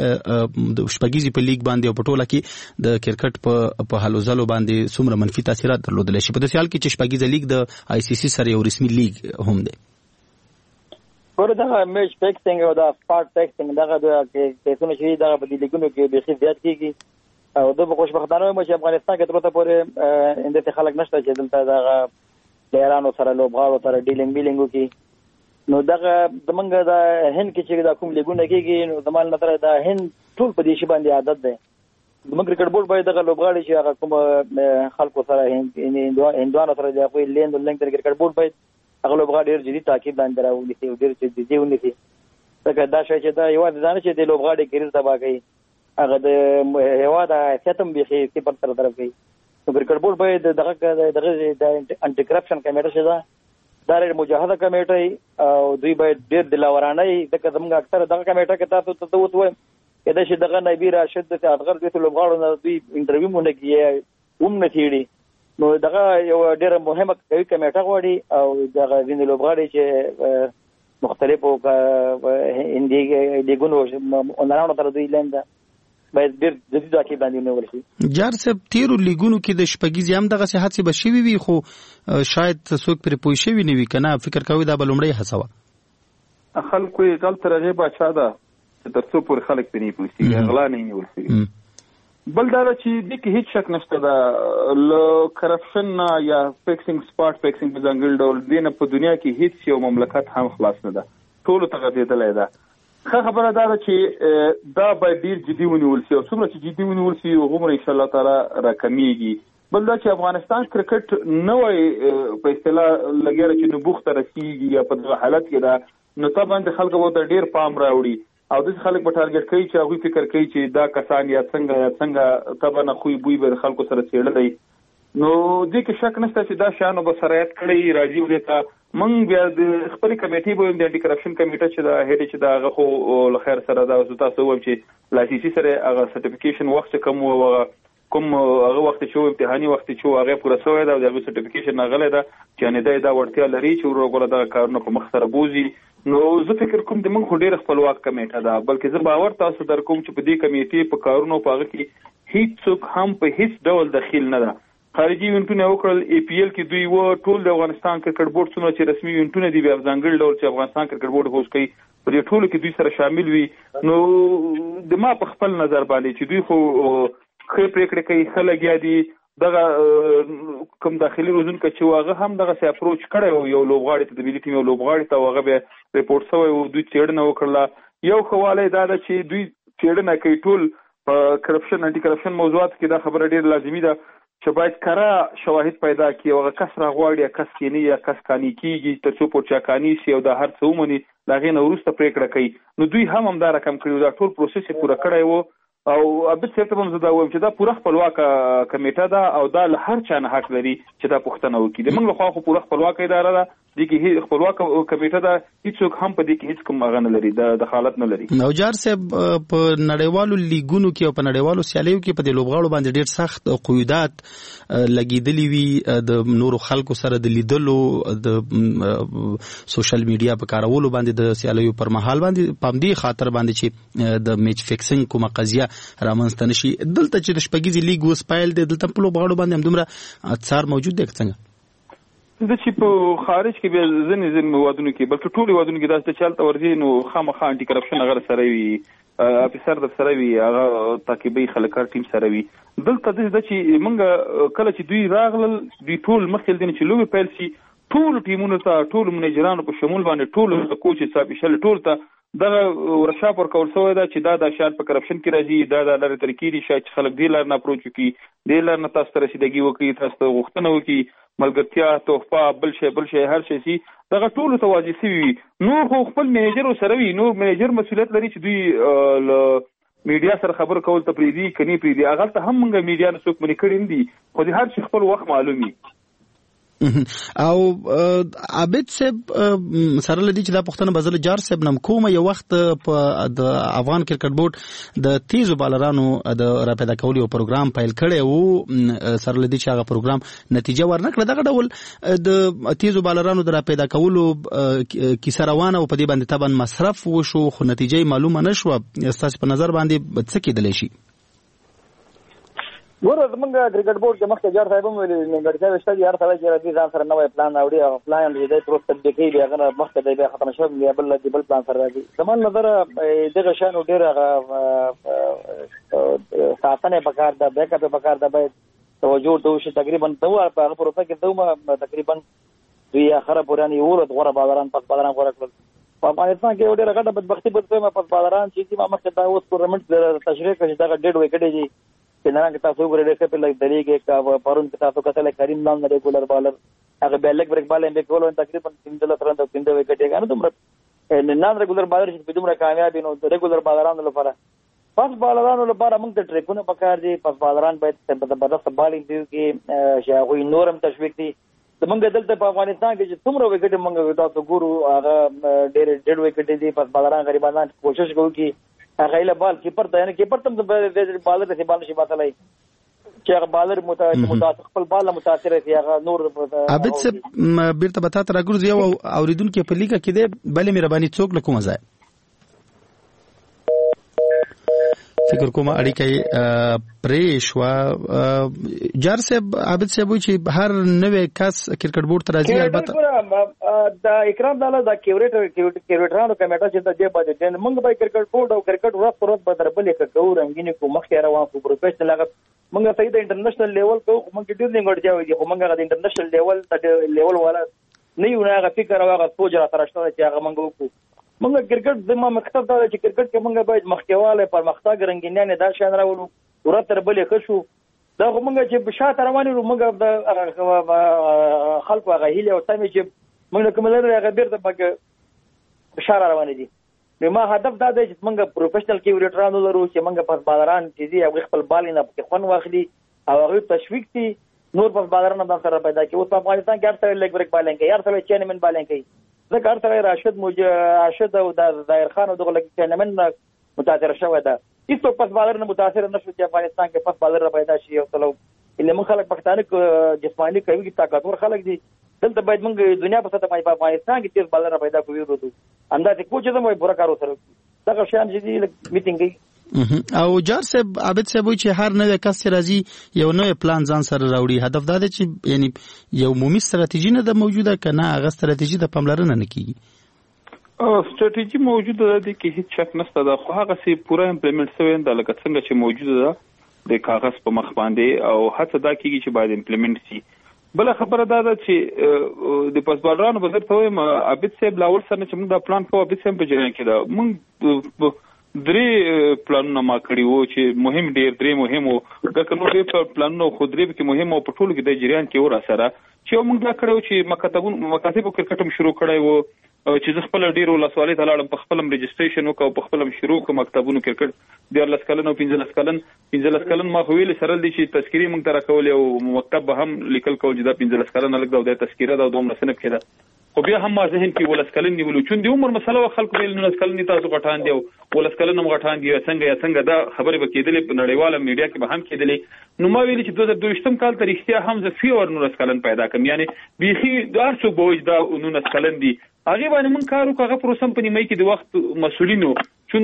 د شپږیزي په لیګ باندې او په ټوله کې د کرکټ په حلو ځلو باندې څومره منفي تاثیرات درلودل شي په دې حال کې چې شپږیزه لیګ د آی سی سی سره یو رسمي لیګ هم دی ورته میچ فکسینګ او دا سپارټ فکسینګ دغه د کیسونو شي دغه په دې لیګونو کې به زیات کیږي او د خوشبختانه مو چې افغانستان کې تر اوسه پورې اندته خلک نشته چې دلته دغه پلیرانو سره لوبغاړو سره ډیلینګ وکړي نو دغه دمنګ د هند کې چې دا کوم لیګونه کېږي نو زمال نظر دا هند ټول په دې شی باندې عادت ده دمنګ کرکټ بورډ باید دغه لوبغاړي چې هغه کوم خلکو سره هندوانو سره د خپل لیند لنګ تر کرکټ بورډ باید هغه لوبغاړي ډېر جدي تعقیب لاندې راوړي او ډېر جدي ونیسي ځکه دا شی چې دا یو ځان چې د لوبغاړي کېرز تبا کوي هغه د هوا د حیثیتم به خې په تر طرف کوي نو کرکټ بورډ باید دغه د انټي کرپشن کمیټه شته دا مجاهده کمیټه او دوی باید ډېر دلاورانه د زموږ اکثر دغه کمیټه کې تاسو ته وته کله چې دغه نبی راشد د اصغر د لوبغاړو نه دوی انټرویو مونږ کیه نه تیړي نو دغه یو ډېر مهمه کوي کمیټه غواړي او دغه ویني لوبغاړي چې مختلفو هندي لیګونو اونرانو تر دوی لنده باید ډېر جدي تعقیب باندې ونیول شي جار صاحب تیرو لیګونو کې د شپږیزې هم دغه صحت به شوي وي خو شاید څوک پرې پوه شوي نه وي کنه فکر کوي دا به لومړی هڅه وه خلکو یې دلته راغی باچا ده تر څو پورې خلک پرې نیول شي غلا نه نیول شي بل دا چې د کې هیڅ شک نشته دا ل کرپشن یا فکسینګ سپارټ فکسینګ په ځانګړي ډول دینه په دنیا کې هیڅ یو مملکت هم خلاص نه ده ټول ته غځېدلې ده خبره دا چې دا باید ډیر جدي ونیول شي او څومره چې جدي ونیول شي هغومره ان شاء الله تعالی راکمیږي بل دا چې افغانستان کرکټ نوې په اصطلاح لګیره چې نبوغ ته رسیږي یا په دغه حالت کې دا نو طبعا د خلکو به ډیر پام راوړي او د خلک په ټارګټ کوي چې هغه فکر کوي چې دا کسان یا څنګه طبعا خوې بوی به خلکو سره چېړلې نو دې کې شک نشته چې دا شانو به سرایت کړی راځي ورته مونږ بیا د خپل کمیټې به د انټي کرپشن کمیټه چې دا هډ چې دا هغه خو لخر سره دا تاسو وایم چې لایسنسي سره هغه سرټیفیکیشن وخت کوم هغه وخت چې امتحاني وخت چې هغه پوره شوی دا د سرټیفیکیشن غلې ده چې نه دا ورته لري چې ورغله دا کارونه په مخ سره بوزي نو زه فکر کوم د موږ ډېر خپلواک کمیټه ده بلکې زه باور تاسو در کوم چې په دې کمیټې په کارونو په هغه کې هیڅ څوک هم په هیڅ ډول دخیل نه ده خارجي ایونټونه وکړل ای پی ایل کې دوی و ټول د افغانستان کرکټ بورډ څخه چې رسمي ایونټونه دي بیا ځانګړي ډول چې افغانستان کرکټ بورډ هوس کوي په دې ټولو کې دوی سره شامل وي نو د ما په خپل نظر باندې چې دوی خو خې پریکړه کوي خلک یادي دغه کوم داخلي روزونکو چې واغه هم دغه سي اپروچ کړي یو لوبغاړي ته د ملي ټیم یو لوبغاړي ته واغه به ریپورت شوی او دوی چېړنه وکړه یو خواله دا ده چې دوی چېړنه کوي ټول په کرپشن انټي کرپشن موضوعات کې دا خبره ډېر لازمي ده چې باید کره شواهد پیدا کړي او کس راغواړي کس کینی یا کس کانی کیږي تر څو پورچا کانی سی او د هر څه ومني لاغې نو وروسته پریکړه کوي نو دوی هم دا رقم کړی دا ټول پروسس پوره کړی وو او ابد څه ته هم زه دا وایم چې دا پوره خپلواک کمیټه ده او دا له هر چا نه حق لري چې دا پوښتنه وکړي د موږ لخوا خو پوره خپلواک اداره ده د کې خپلواک کمیټه ده هیڅوک هم په دې کې هیڅ کوم غن لري د دخالت نه لري نو جار صاحب په نړیوالو لیګونو کې او په نړیوالو سیالیو کې په دې لوبغاړو باندې ډېر سخت قیودات لګیدلی وي د نورو خلکو سره د لیدلو د سوشل میډیا په کارولو باندې د سیالیو پر مهال باندې پامدي خاطر باندې چې د میچ فکسینګ کومه قضیه رامنځته نشي دلته چې د شپږیزې لیګ اوس پایل دی دلته په لوبغاړو باندې هم دومره اثر موجود دی څنګه د چې په خارج کې به ځینې وادونو کې بلکې ټول وادونو کې دا چلته ورځي نو خامخا انټي کرپشن غیر سره وي افیسر د سره وي هغه تعقیبي خلکار ټیم سره وي دلته د چې موږ کله چې دوی راغلل دوی ټول مخکې دین چې لوبي پیل شي ټول ټیمونو ته ټول منیجرانو په شمول باندې ټول کوچ صاحب شل ټول ته دغه ورشاپ ورکول شوی دا چې دا شاید په کرپشن کې راځي دا د لارې طریقې دي شاید خلک دی لار نه اپروچ کوي دی لار نه تاسو ته رسیدګي وکړي تاسو ته غوښتنه وکړي ملګرتیا تحفه بل شي هر شي سي دغه ټول ته واجب وي نو خو خپل منیجر سره وي نو منیجر مسؤلیت لري چې دوی میډیا سره خبر کول ته پریدي کني پریدي هغه ته هم موږ میډیا نه څوک منې کړی دي خو د هر شي خپل وخت معلومي او عابد صاحب سره لدی چې دا پښتنه بزل جار صاحب نم کومه یو وخت په د افغان کرکټ بورډ د تیزو بالرانو د را پیدا کولو پروګرام پیل کړي او سره لدی چې هغه پروګرام نتیجه ورنکړه دغه ډول د تیزو بالرانو د را پیدا کولو کیسه روانه او په دې باندې تبن مصرف وشو خو نتیجه معلومه نشوه تاسو په نظر باندې څه کېدلی شي ګوره زمونږ کرکټ بورډ کې مخکې جار صاحب هم ویلي نیمګړتیاوې شته دي هر سړی چې راځي ځان سره نوی پلان راوړي هغه پلان چې دی تروس تطبیق کوي بیا هغه مخکې دی بیا ختم شوی بیا بل پلان سره راځي زما نظر دغه شیانو ډېر هغه ساتنې پکار ده بیک اپ پکار ده باید توجه ورته وشي تقریبا په هغه پروسه کې دومره تقریبا دوی اخره پورې یولت غوره بالران پس بالران غوره کړل په افغانستان کې ډېره غټه بدبختي په څه پس بالران چې ما مخکې دا اوس ټورنمنټ تشریح کړي دا ډېر وکړي دي چې نه کې تاسو ګورئ چې په لګ دلیږي کا پرون کې تاسو کتل کریم نام ریګولر بالر هغه بیلک بریک بالر به کول تقریبا 3 ترند 3 وکټي غانه دومره نان ریګولر بالر چې دومره کامیابی نو ریګولر بالرانو لپاره پس بالرانو لپاره موږ ته ټریکونه پکار دي پس بالران باید زبردست بالینګ دی کې شاغوي نورم تشویق دي موږ دلته په افغانستان کې چې څومره وکټي موږ تاسو ګورو هغه ډېر وکټي دي پس بالران غریبانان کوشش کوي چې هغه له بال کیپر ته یعنی کیپر تم بالر ته بال شي باتلای چې هغه بالر متاثر خپل بال متاثر شي هغه نور عابد صاحب بیرته بتا تر راګرځي او اوریدونکو په لیګه کې ده بلې مهرباني څوک له کومه ځای فکر کوم اړیکې پرېښوا جار صاحب عابد صاحب چې هر نوې کس کرکټ بورډ ته راځي البته دا اکرام داله دا کیوریټرانو کمیټه چې د دې باندې موږ به کرکټ بورډ او کرکټ ورځ پر ورځ به دربلې کوو رنګینی کو مخکې روان کو پروفیشنل هغه موږ ته د انټرنیشنل لیول کو موږ ډېر نیمګړتیا وي خو موږ د انټرنیشنل لیول والا نه یو نه هغه فکر او هغه سوچ را ترشته چې هغه موږ وکړو موږ کرکټ زما مقصد دا چې کرکټ کې موږ باید مخکېواله پرمختګ رنګینانه دا شان راولو ورته تر بلې خشو دا موږ چې بشاته رواني موږ د خلکو هغه هیله او تمه چې موږ کوم لري هغه بیرته پکې بشاره رواني دي. ما هدف دا دی چې موږ پروفیشنل کیوریټرانو لرو چې موږ پس بالران چې دي هغه خپل بالینه په خون واخلي او هغه تشویق دي نور پس بالران هم سره پیدا کوي. اوس په افغانستان کې هر څه لیګ بریک بالینګ کوي، هر څه چینمن بالینګ کوي. ځکه هر څه راشد او ظاهر خان او دغه لیګ چینمن متاثر شوی ده. هیڅ پس بالر نه متاثر نشو چې افغانستان کې پس بالر پیدا شي او تلو اللي موږ خلک پښتانه جسماني کوي طاقتور خلک دي. دلته باید موږ دنیا په سطح باندې په افغانستان کې تیز بالر پیدا کوو ورته اندازې کوچ زموږ پورا کار وسره دا شان چې میټینګ او جار صاحب عابد صاحب چې هر نوې کس راځي یو نوې پلان ځان سره راوړي. هدف دا دی چې یعنی یو عمومي ستراتیژي نه ده موجوده کنه هغه ستراتیژي د پاملرنه نه کیږي. ستراتیژي موجوده ده کې هیڅ شک نشته ده، خو هغه سي پورا امپلیمنټ شوی نه لکه څنګه چې موجوده ده د کاغذ په مخ باندې او هڅه دا کیږي چې باید امپلیمنټ شي. بل خبره دا ده چې د پسبالرانو په ځای ته عابد صاحب لاول سره چې موږ دا پلان کوو عابد صاحب په جریان کې دا موږ 3 پلانونه ما کړی وو چې مهم ډیر 3 مهم وو دا نو ډیر پلانونه خو 3 کې مهم او په ټولو کې د جریان کې ور سره چې موږ دا کړو چې مکاتبو کرکټ شروع کړی وو چې زه خپل ډیرو لاسوالۍ ته لاړم، په خپل ريجستریشن وکاو، په خپل شروع کوم مکتبونو کرکټ 14 کلن او 15 کلن ما خو ویل سره دي چې تذکری موږ تر کول او مکتب به هم لیکل کول چې دا 15 کلن الګ دا تذکره دا دوم رسنه کړه. خو بیا هم ما ذهن کې ولس کلن نیولو چې د عمر مسله خلکو ویل نو کلن تاسو غټان دی او ولس کلن هم غټان دی څنګه دا خبره به کېدلې په نړیواله میډیا کې به هم کېدلې. نو ما ویل چې 2022 کال ته رښتیا هم زه فیور نو کلن پیدا کوم، یعنی بيخي دار څو بوج دا نو کلن دی هغه باندې مونږ کار وکړو. هغه پروسم په نیمه کې د وخت مسولینو چون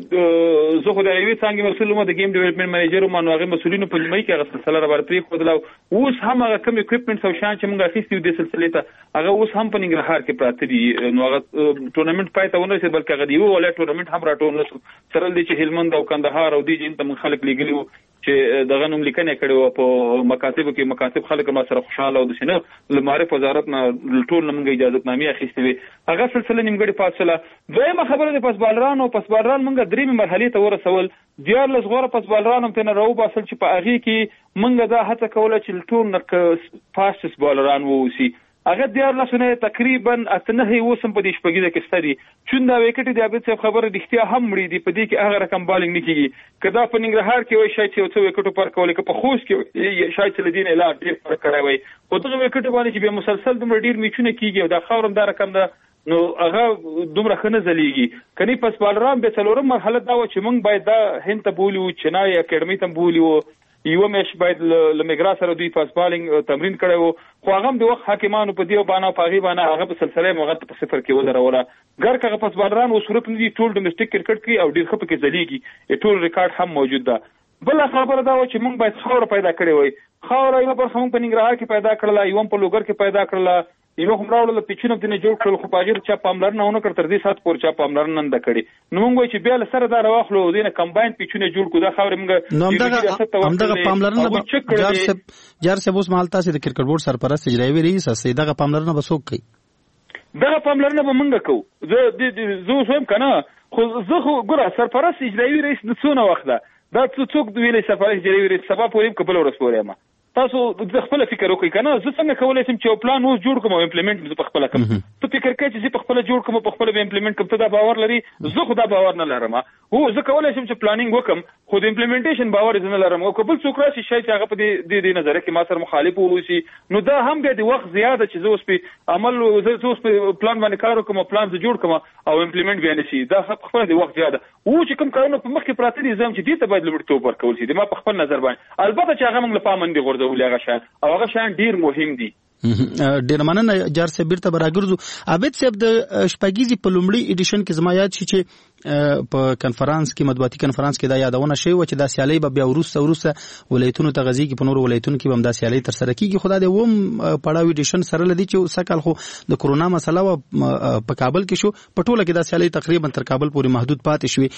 زه خو د ایوي څنګه مسول مو د گیم ډیولپمنټ منیجر مو نو هغه مسولینو په نیمه کې هغه سلسله راوړتري خو دلته اوس هم هغه کوم اکوپمنټ او شان چې مونږ اخیستو د سلسله ته هغه اوس هم په ننګرهار کې پراته دي. نو هغه ټورنمنت پای ته ونه بلکې هغه دی ولا ټورنمنت هم راټول نشو سره د چې هلمند او کندهار او د جنت من خلک لګلیو چې دغه نوم لیکنه کړو په مکاتب کې مکاتب خلک ما سره خوشاله او د شنه لمعرف وزارت نه ټول نمګ اجازه نامې اخیستې وي. هغه سلسله نیمګړی فاصله دویمه خبره د پسبالران موږ درې مرحله ته ورسول. 14 غوړه پسبالران هم تنه راو باسل چې په هغه کې موږ دا هڅه کوله چې ټول نک فاست بالران ووسی. هغه 14 تقریبا اتنه وسم په دې شپږیده کې ستړي چون دا وکټ دی عابد صاحب خبره د اختیار هم مړي دی په دې کې هغه رقم بالینګ نه کیږي. کدا په ننګرهار کې وای شاید چې وکټو پر کول کې په خوش کې شاید چې لدین اعلان ډیر فرق کړی وای خو دغه وکټ باندې چې به مسلسل د ډیر میچونه کیږي دا خاورم دا رقم ده نو هغه دومره خنه زليږي. کني پسبالران به څلورم مرحله دا و چې موږ باید دا هند ته بولیو چنای اکیډمي ته بولیو یو مېش باید لمګرا سره دوی فاسبالینګ تمرین کړو خو هغه د وخت حکیمانو په دیو باندې پاغي باندې هغه په سلسله مغت په صفر کې ودروله. ګر کغه پسبالران او صورت ندي ټول ډومېسټک کرکټ کې او ډیر خپ کې زليږي ټول ریکارډ هم موجود ده. بل خبره دا و چې موږ باید خاور پیدا کړی وای. خاور یو پر هم په ننګرهار کې پیدا کړل، یو په لوګر کې پیدا کړل، یو هم راوړل پیچونه د نه جوړ کړل خو پاغیر چا پاملرنه ونه کړ تر دې سات پور چا پاملرنه نه کړي. نو موږ چې بیا سره دا راوخلو دینه کمباین پیچونه جوړ کو دا خاور موږ همدغه پاملرنه جار سه اوس مالتا چې د کرکټ بورډ سرپرست اجرایي رئیس اسې دغه پاملرنه بسوک کوي. دغه پاملرنه به موږ کوو. زه وسم کنه خو زه ګوره سرپرست اجرایي رئیس د څونه وخت ده دا څوک د ویلې سفارش اجرایي رئیس سبا پورې قبل ورسپورې ما تاسو د خپل فکر وکړئ کنه زه څنګه کولای شم چې پلان اوس جوړ کوم او امپلیمنٹ په خپل کوم. ته فکر کوي چې په خپل جوړ کوم په خپل به امپلیمنٹ کوم ته دا باور لري. زه خو دا باور نه لرم. هو زه کولای شم چې پلانینګ وکم خو د امپلیمنټیشن باور نه لرم او قبل څوک راشي شي چې هغه په دې نظر کې ما سره مخالف ووسی نو دا هم د وخت زیاده چې زه اوس په عمل زه اوس په پلان باندې کار وکم پلان زه جوړ کوم او امپلیمنٹ به نشي دا خپل د وخت زیاده او چې کوم کارونه په مخ کې پراته دي زم چې دې ته باید لوړتوب ورکول شي د ما په خپل نظر باندې البته چې هغه موږ له پامندې غورځول هغه شان او هغه شان ډیر مهم دي. ډیر مننه جار صاحب بیرته براګرځو. عابد صاحب د شپږیزي په لومړي ایډیشن کې زما یاد شي چې په کنفرانس کې مطبوعاتي کنفرانس کې دا یادونه شوی و چې دا سیالي به بیا ورسته ولایتونو ته غزي کې په نور ولایتونو کې هم دا سیالي تر سره کیږي. خدای دې ووم پړاو ایډیشن سره لدی چې سکهال خو د کورونا مسله و په کابل کې شو په ټوله کې دا سیالي تقریبا تر کابل پورې محدود پاتې شوی.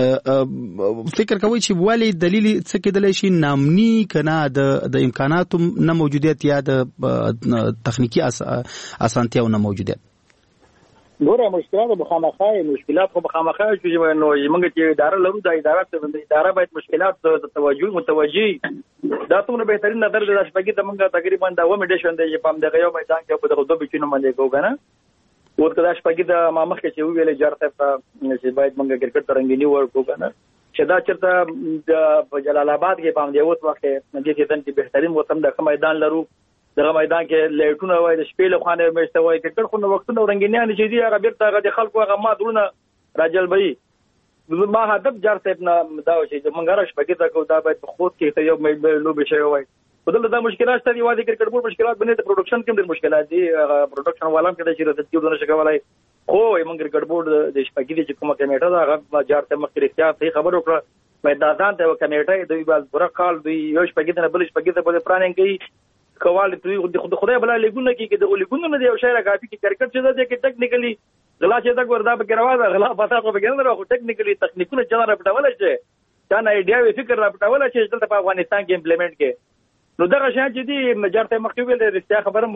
فکر کوي چې والی دلیل څه کېدلی شي نامني کنه د امکاناتو نه موجودیت یا د تخنیکی اسانتیاو نه موجودیت. ګوره مشکلات خو مخامخه چې نو موږ چې اداره لرو د اداره باید مشکلات د متوجي دا څومره بهترین نظر د شپږی ته موږ تقریبا دا و میډیشن دی چې پام دغه یو میدان کې په دغه دوه بچینو باندې کوګنه ورته دا شپږی د مامخ کې چې ویلې جارته چې باید موږ کرکټ ترنګینی ورکو کنه چې دا چرته په جلال آباد کې پام دی اوس وخت نه دي چې بهترین وطن د میدان لرو دغه میدان کې لایټونه وای د شپې له خانه مېشته وای کرکټ خو نو وختونه رنگینیان چې دی هغه بیرته هغه خلکو هغه ما درونه راجل بې ما هدف جار صاحب نه دا چې منګرش پکې تا کو دا باید خود کې یو مې لوب شي وای په دغه د مشکلات ستاسو وادي کرکټ بورډ مشکلات بنې د پروډکشن کې د مشکلات دي پروډکشن والام کې د شرکت کې دونه شکولای خو موږ کرکټ بورډ د شپږی چې کومه کمیټه دا هغه جار ته مخکې احتیاط خبر وکړه میدان ته کمیټه دوی باز برا کال دوی یو شپږی نه بل شپږی ته په پلانینګ کې کوال دوی خدای بلا لګونه کې د لګونه نه دی او شاعر کافي کې کرکټ چې دا کې ټیکنیکلی غلا چې دا وردا په ګروا غلا پتا کو بګل راو ټیکنیکلی تخنیکونه چې را پټول شي دا نه ایډیا وی فکر را پټول شي چې په افغانستان کې امپلیمنٹ کې نو دا شان چې دی مجارته مخکې ویل رښتیا خبرم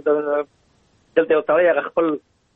دلته وتاړي خپل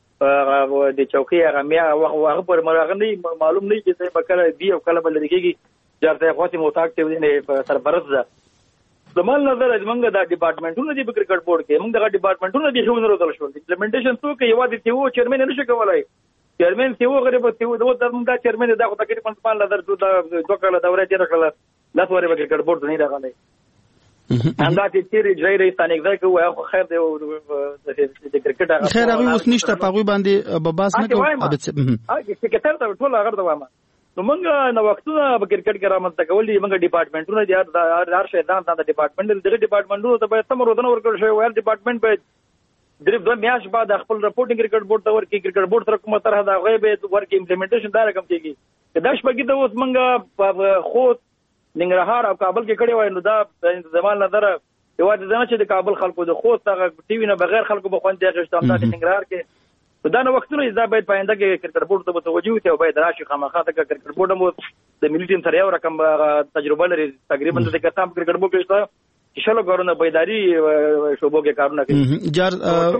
د چوکۍ هغه میا هغه پر مرغنی معلوم نه چې په کله دی او کله بل لګيږي جارته خاطی موتاک ته نه سربرز ده د مال نظر موږ د ډپارټمنټونو دی په کرکټ بورډ کې موږ د ډپارټمنټونو دی خو نه راځل شو امپلیمنټیشن څو کې یو د تیو چیرمن نشي کولای چیرمن تیو غریب تیو د چیرمن دا خو تقریبا په نظر دوه کله دوره تیر کړه لاس ورې په کرکټ بورډ نه راغلی اندا چې تیرې ځای ستانیک ځای کې وای خو خیر دی د کرکټ خیر هغه اوس نشته په غوي باندې بباس نه کوي چې کتر ته ټول هغه دوامه نو موږ نو وختونه په کرکټ کې رامنځته کول دي موږ ډپارټمنټونه دي هر شي دا د ډپارټمنټ دغه ډپارټمنټونو ته به تم روزنه ورکړل شي وایي ډپارټمنټ به درې دوه میاش بعد خپل رپورټینګ کرکټ بورډ ته ورکړي کرکټ بورډ سره کومه طرح دا غوي به ورکړي امپلیمنټیشن دا رقم کېږي د شپږی ته اوس موږ خو ننګرهار او کابل کې کړي وای نو دا زمال نظر یو د ځنه چې د کابل خلکو د خو څنګه ټي وی نه بغیر خلکو به خوند دی غشتم دا ننګرهار کې دا نو وختونه دا باید پاینده کې کرکټ بورډ ته متوجه وي او باید راشي خامخا ته کرکټ بورډ مو د ملي ټیم سره یو رقم تجربه لري تقریبا د کتاب کرکټ بورډ کې چې شلو کارونه بیداری شوبو کې کارونه کوي جار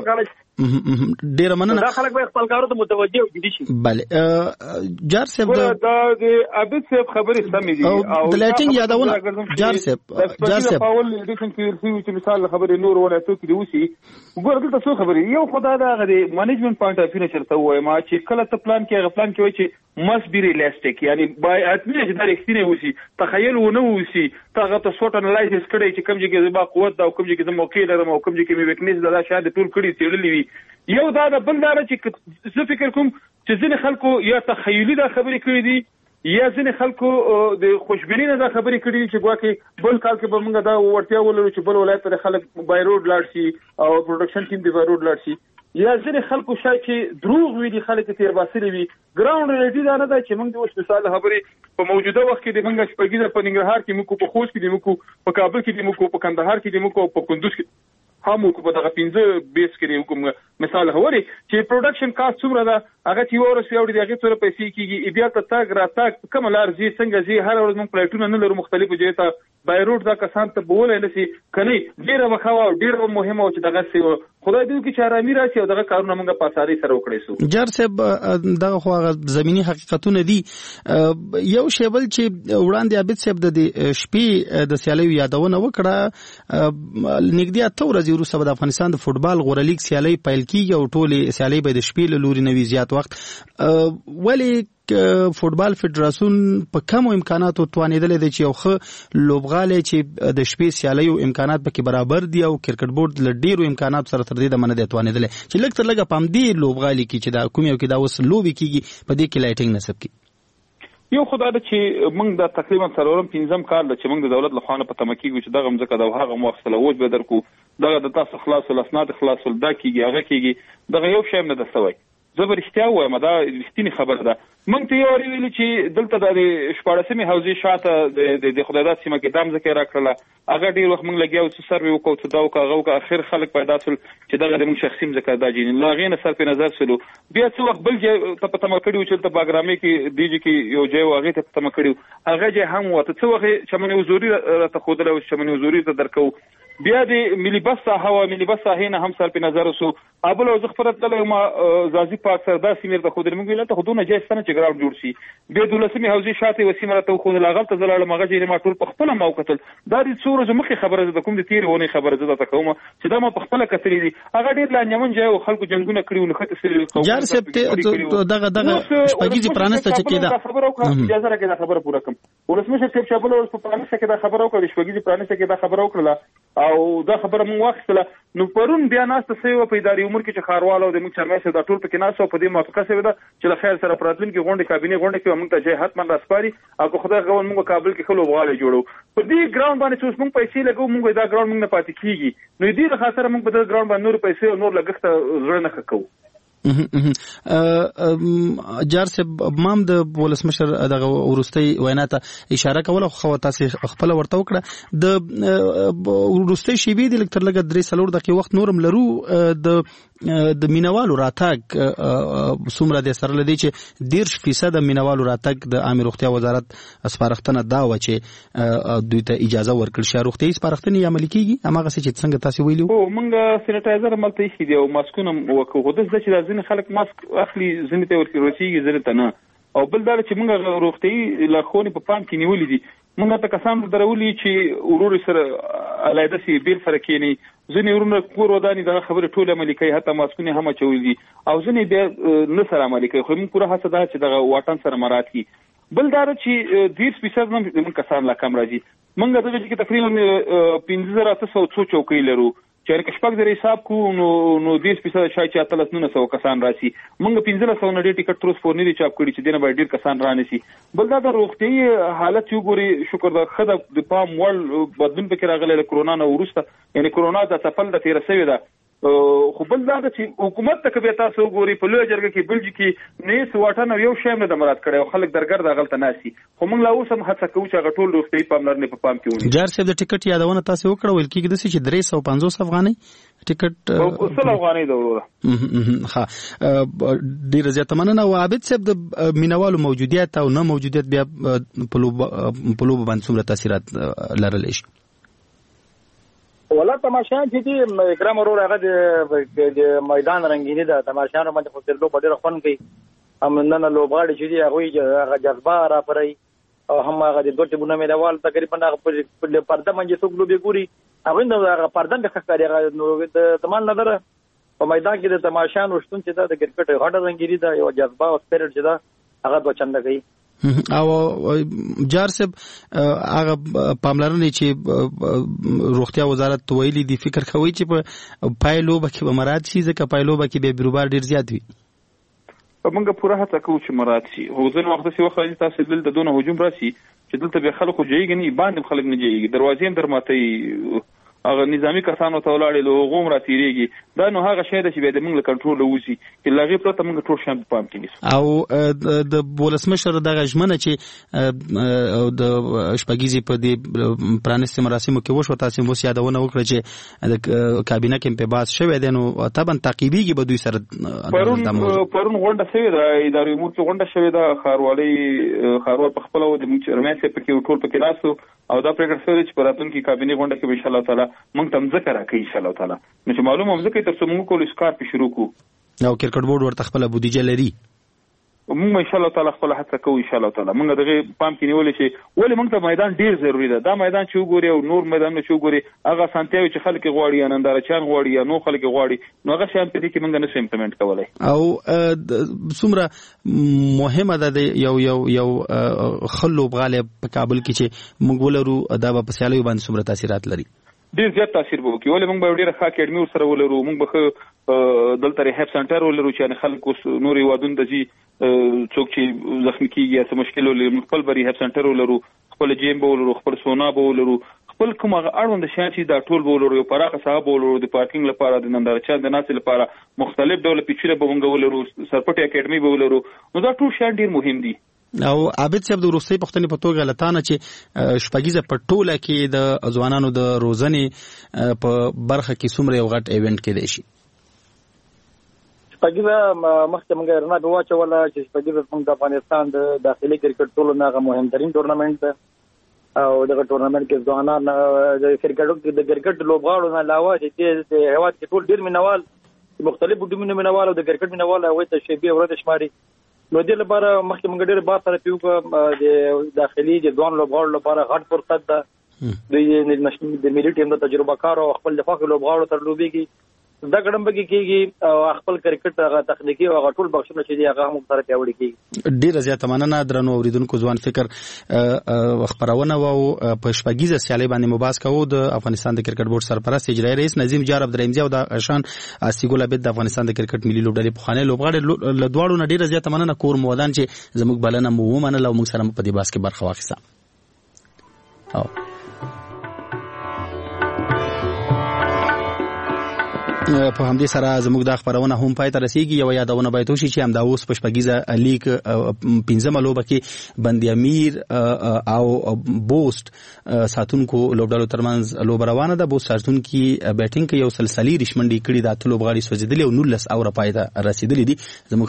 ډیر مننه دا خلک به خپل کارو ته متوجه دي شي bale جار صاحب دا د عبد صاحب خبرې سمې دي او د لایټینګ یادونه جار صاحب اول ایډیشن کې چې مثال خبرې نور ولایتو کې وسی وګوره دلته څو خبرې یو خدای دا غدي مانجمنت پوینټ اف ویو چرته وای ما چې کله ته پلان کې وای چې must be realistic یعنی بای اتمنه چې دا رښتینی وسی تخیل ونه وسی تاغه ته سوټ انالایسس کړی چې کوم کې زما قوت دا کوم کې زما موقع لرم او کوم کې مې ویکنیس دا شاید ټول کړی تیړلې وي یو دا بل دا چې زه فکر کوم چې ځینې خلکو یا تخیلي دا خبرې کړې دي یا ځینې خلکو د خوشبینۍ نه دا خبرې کړې دي چې ګواکې بل کال کې به موږ دا ورتیا ولرو چې بل ولایت ته خلک بای روډ لاړ شي او پروډکشن ټیم دی بای روډ لاړ شي یا ځینې خلکو شاید چې دروغ وي دي خلک تیر باسري وي ګراوند ریالټي دا نه ده چې موږ د اوس مثال خبرې په موجوده وخت کې د موږ شپږیزه په ننګرهار کې موږ په خوست کې د موږ په کابل کې د موږ په کندهار کې د موږ په کندوز کې هم په دغه 15 بیس کې کوم مثال هوري چې پروډکشن کاست څومره ده هغه چې ورس یو دغه تور پیسې کېږي بیا ته تاګ را تاګ کوم لار زی څنګه زی هر ورځ موږ پلیټونه نه لرو مختلفو ځای ته بای روډ دا کسان ته بولای نشي کني ډیره مخاوه ډیره مهمه او چې دغه سی خدای دې کې چارامي راشي او دغه کارونه موږ په اساري سره وکړو سو جار صاحب دغه خو زميني حقیقتونه دي یو شیبل چې وړاندې عبد صاحب د شپې د سیالي یادونه وکړه نګدي اته ورځې وروسته د افغانستان د فوتبال غوړه لیګ سیالي پیل کیږي او ټولې سیالي به د شپې له لوري نوي زیات وخت ولی فوتبال فدراسیون په کوم امکاناتو توانیدل دي چې یو ښه لوبغاله چې د شپې سیالي او امکانات پکې برابر دي او کرکټ بورډ له ډیرو امکاناتو سره تر دې د مننه توانیدل چې لږ تر لږه پام دی لوبغالي کې چې دا کوم یو کې دا وس لوبي کیږي په دې کې لایټینګ نسب کی یو خدای د چې موږ د تقریبا 3 کال چې موږ د دولت له خوا په تمکیږي چې دغه مزکه د هغه موخصله وځ به درکو دغه د تاسو خلاص ولسنات خلاص ول دا کیږي هغه کیږي دغه یو شی نه د سوي زبر اشتیا وایم دا رښتینی خبره ده موږ ته یو ویل چې دلته د 14مې حوزې شاته د خدای داد سیمه کې دام ذکر راکړه هغه ډیر وخت موږ لګیاو چې سروي وکړو چې دا وکړو اخر خلک پیدا شول چې دغه د موږ شخصي ذکر دا جین لا غینه سر په نظر سلو بیا څو وخت بل ته په تمکړیو چې ته باګرامي کې دیږي کې یو ځای واغې ته تمکړیو هغه چې هم وته څو وخت چې موږ حضوري ته خودله او چې موږ حضوري ته درکو بیا د ملي بس ساحه او ملي بس ساحه نه هم سر په نظر وسو ابل او زغفرت له ما زازي پاک سره دا سیمه د خودري موږ له ته خودونه جایستانه چې ګراوند جوړ شي به دولسمه حوزه شاته وسیمه ته خو لاغل ته زلاله مغه جې ما ټول په خپل ما وکتل دا د څو ورځې مخکې خبره ده کوم د تیر ونه خبره ده ته کوم چې دا ما په خپل کتلې دي هغه ډیر لا نیمن ځای او خلکو جنگونه کړیو نه خته سره جار سپ دغه شپږیزي پرانسته چې کېده خبره وکړه اجازه راکړه خبره پوره کوم ولسمشه چې شابل او په پرانسته کې دا خبره وکړه شپږیزي پرانسته کې دا خبره وکړه او دا خبره مو واخیستله نو پرون بیا ناسته سیو په اداري امور کې چې خاروالو د موږ چرمه دا ټول پکې ناسو په دې موافقه سوي ده چې له خیر سره پراتلون کې غونډه کابینه غونډه کې موږ ته جهه حتما راسپاري او خدای غوون موږ کابل کې خلک غواړي جوړو په دې ګراوند باندې چې موږ پیسې لګو موږ دا ګراوند موږ نه پاتې کیږي نو دې له خاطر موږ په دې ګراوند باندې نور پیسې او نور لګښت زړه نه کوو جار صاحب مام د ولسمشر دغه ورستي وینا ته اشاره کوله خو تاسو خپل ورته وکړه د ورستي شی بي د لکتر لګ درې سلور دغه وخت نورم لرو د مینوالو راتګ سومره د سره لدی چې 10% مینوالو راتګ د عامه روغتیا وزارت اسپارښتنه دا و چې دوی ته اجازه ورکړل شي روغتي اسپارښتنه عملي کیږي اماغه چې څنګه تاسو ویلو او مونږ سینټایزر ملته شي دی او ماسکونه وکړو د چې ځینې خلک ماسک اخلي ځینې ته ورکړي ځینې ته نه او بل دا چې مونږ روغتي لارښوونې په پام کې نیولې دي مونږ ته کسان درولي چې ورور سره علایده سي بیل سره کېني ځینې ورونه کور وداني دا خبره ټول عملي کوي حتی ماسکونه هم چولې او ځینې بیا نه سره عملي کوي خو موږ پوره هڅه ده چې دغه واټن سره مراعات کړي بل دا چې 10% هم کسان لا کم راځي مونږ دغه کې تقریبا 15800 چوکۍ لرو چې کښپک د حساب کو نو 10% شای چې اتلس 900 کسان راشي مونږ 1500 نړۍ ټیکټ تروس فور نه چاپ کړي چې دنه باندې ډیر کسان رانیسي بل دا د روغتي حالت یو ګوري شکر د خدای د پام ول بدلون پکې راغلی له کرونا نه ورسته یعنی کرونا د سفل د 13 ده خو بل دا چې حکومت ته کبه تاسو ګوري په لوی جرګه کې بلج کې نه سواټن یو شیم نه د مراد کړي او خلک درګر د غلط ناسي خو موږ لا اوس هم هڅه کوو چې غټول روغتي پاملرنې په پام کې ونی جار صاحب د ټیکټ یادونه تاسو وکړه ویل کېږي د چې 350 افغانۍ ټیکټ 100 افغانۍ دا وروره ها ډیر زیات مننه او عابد صاحب د مینوالو موجودیت او نه موجودیت بیا په لوب باندې څومره تاثیرات لرلی شي ولا تماشان چې دي کرام ورور هغه د میدان رنگینی ده تماشان باندې په تلو په ډېر خون کوي هم نن لوبغاړي چې دي هغه جذبه را پرې او هم هغه د دوه ټیمونو مېدوال تقریبا هغه په پرده باندې څوک لوبي ګوري هغه هغه پرده د ښکاري هغه نو د تمام نظر په میدان کې د تماشان وشتون چې د کرکټ غاډه رنگینی ده یو جذبه او سپیرټ چې ده هغه د چنده کوي او جار صاحب هغه پاملرنه چې روغتیا وزارت ویلي دی فکر کوي چې په پایلو بکې به مراد شي ځکه پایلو بکې به بیروبار ډیر زیات وي موږ پوره هڅه کوو چې مراد شي او ځنه وخت چې وخت تاسو دلته دونه هجوم راشي چې دلته به خلکو جيږي نه باندې خلک نه جيږي دروازې درماتي هغه نظامی کسانو ته ولاړې له غوم را تیریږي دا نو هغه شی ده چې به د موږ له کنټرول وځي چې لغې پرته موږ ټول شان په پام کې نیسو او د ولسمشر دغه ژمنه چې د شپږیزي په دې پرانیستي مراسمو کې وشو تاسو مو یادونه وکړه چې د کابینه کې په باس شوی دی نو طبعا تعقیبیږي به دوی سره پرون غونډه شوې ده اداري امور کې غونډه شوې ده خاروال په خپل او د موږ چرمن څخه پکې ټول پکې راسو او دا پریکړه شوې چې په راتلونکي کابینه غونډه کې ان شاء الله تعالی موږ تم ذکر راکړي ان شاء الله تعالی نو چې معلومه هم ذکر تاسو موږ کول اسکار په شروع کو او کرکټ بورډ ورته خپل بودیجه لري موږ ان شاء الله تعالی خپل هڅه کوو ان شاء الله تعالی موږ دغه پام کې نیولې چې ولې موږ ته میدان ډیر ضروری ده دا میدان چې وګوري او نور میدان چې وګوري هغه سانتیاوي چې خلک غواړي ننداره چان غواړي یا نو خلک غواړي نو هغه شان په دې کې موږ نه امپلیمنٹ کولای او څومره مهمه ده یو خلوب غالب په کابل کې چې موږ ولرو دا په سیالي باندې څومره تاثیرات لري ډیر زیات تاثیر به وکړي ولې موږ به ډیره ښه اکیډمي سره ولرو موږ به دلته ریهاب سنټر ولرو چې خلک اوس نورې وادون د جی څوک چې زخمی کیږي یا څه مشکل ولري خپل به ریهاب سنټر ولرو خپل جیم به ولرو خپل سونا به ولرو خپل کوم اړوند شي چې دا ټول به ولرو یو پراخه صاحب ولرو د پارکینګ لپاره د ننداره چا د ناس لپاره مختلف ډول پیچره به موږ ولرو سرپټي اکیډمي به ولرو نو دا ټول شان ډیر مهم دي او عابد صاحب د روسي پښتنې په توګه لتانه چې شپږیزه په ټوله کې د ځوانانو د روزنې په برخه کې څومره یو غټ ایونت کې دی شي شپږیزه مخکې موږ رڼا به واچوله چې شپږیزه موږ د افغانستان د داخلي کرکټ ټولو نه مهمترین ټورنمنټ ده او دغه ټورنمنت کې ځوانان د کرکټ لوبغاړو نه علاوه چې د هیواد کې ټول ډیر مینوال مختلفو ټیمونو مینوال او د کرکټ مینوال هغه ته شیبي ورته شماري. نو دې لپاره مخکې موږ ډېر بار سره پیو د داخلي د ځوان لوبغاړو لپاره غټ فرصت ده. د ملي ټیم د تجربه کار او خپل دفاع لوبغاړو تر لوبيږي دا ګډم بګي کېږي او خپل کرکټ هغه تخنیکی او ټول بخښنه چې دی هغه هم سره پیوړی کېږي. ډیر زیاته مننه درنو اوریدونکو ځوان فکر خبرونه او په شپږیزه سیالي باندې مباحث کوو د افغانستان د کرکټ بورډ سرپرست اجرایی رئیس نظیم جار عبدالرحیمزی او د اشان اسیګول عبد د افغانستان د کرکټ ملي لوبډلې په خانه لوبغاړي له دواړو نه ډیر زیاته مننه کور مودان چې زموږ بلنه مو ومنله او موږ سره په دې بحث کې برخه واخیسته. په همدې سره زموږ د خبرونه هم پای ته رسیدي. یو یادونه باید وشي چې همدا اوس په شپږیزه لیگ 15 لوبه کې بندي امیر او بوست ساتونکو لوبډالو ترمنځ لوب روانه ده. بوست ساتونکو بیټینګ کې یو سلسلي رشمنډي کړي د اتلو لوبغاړي سوځیدلي او 19 اور پای ته رسیدلي دي. زموږ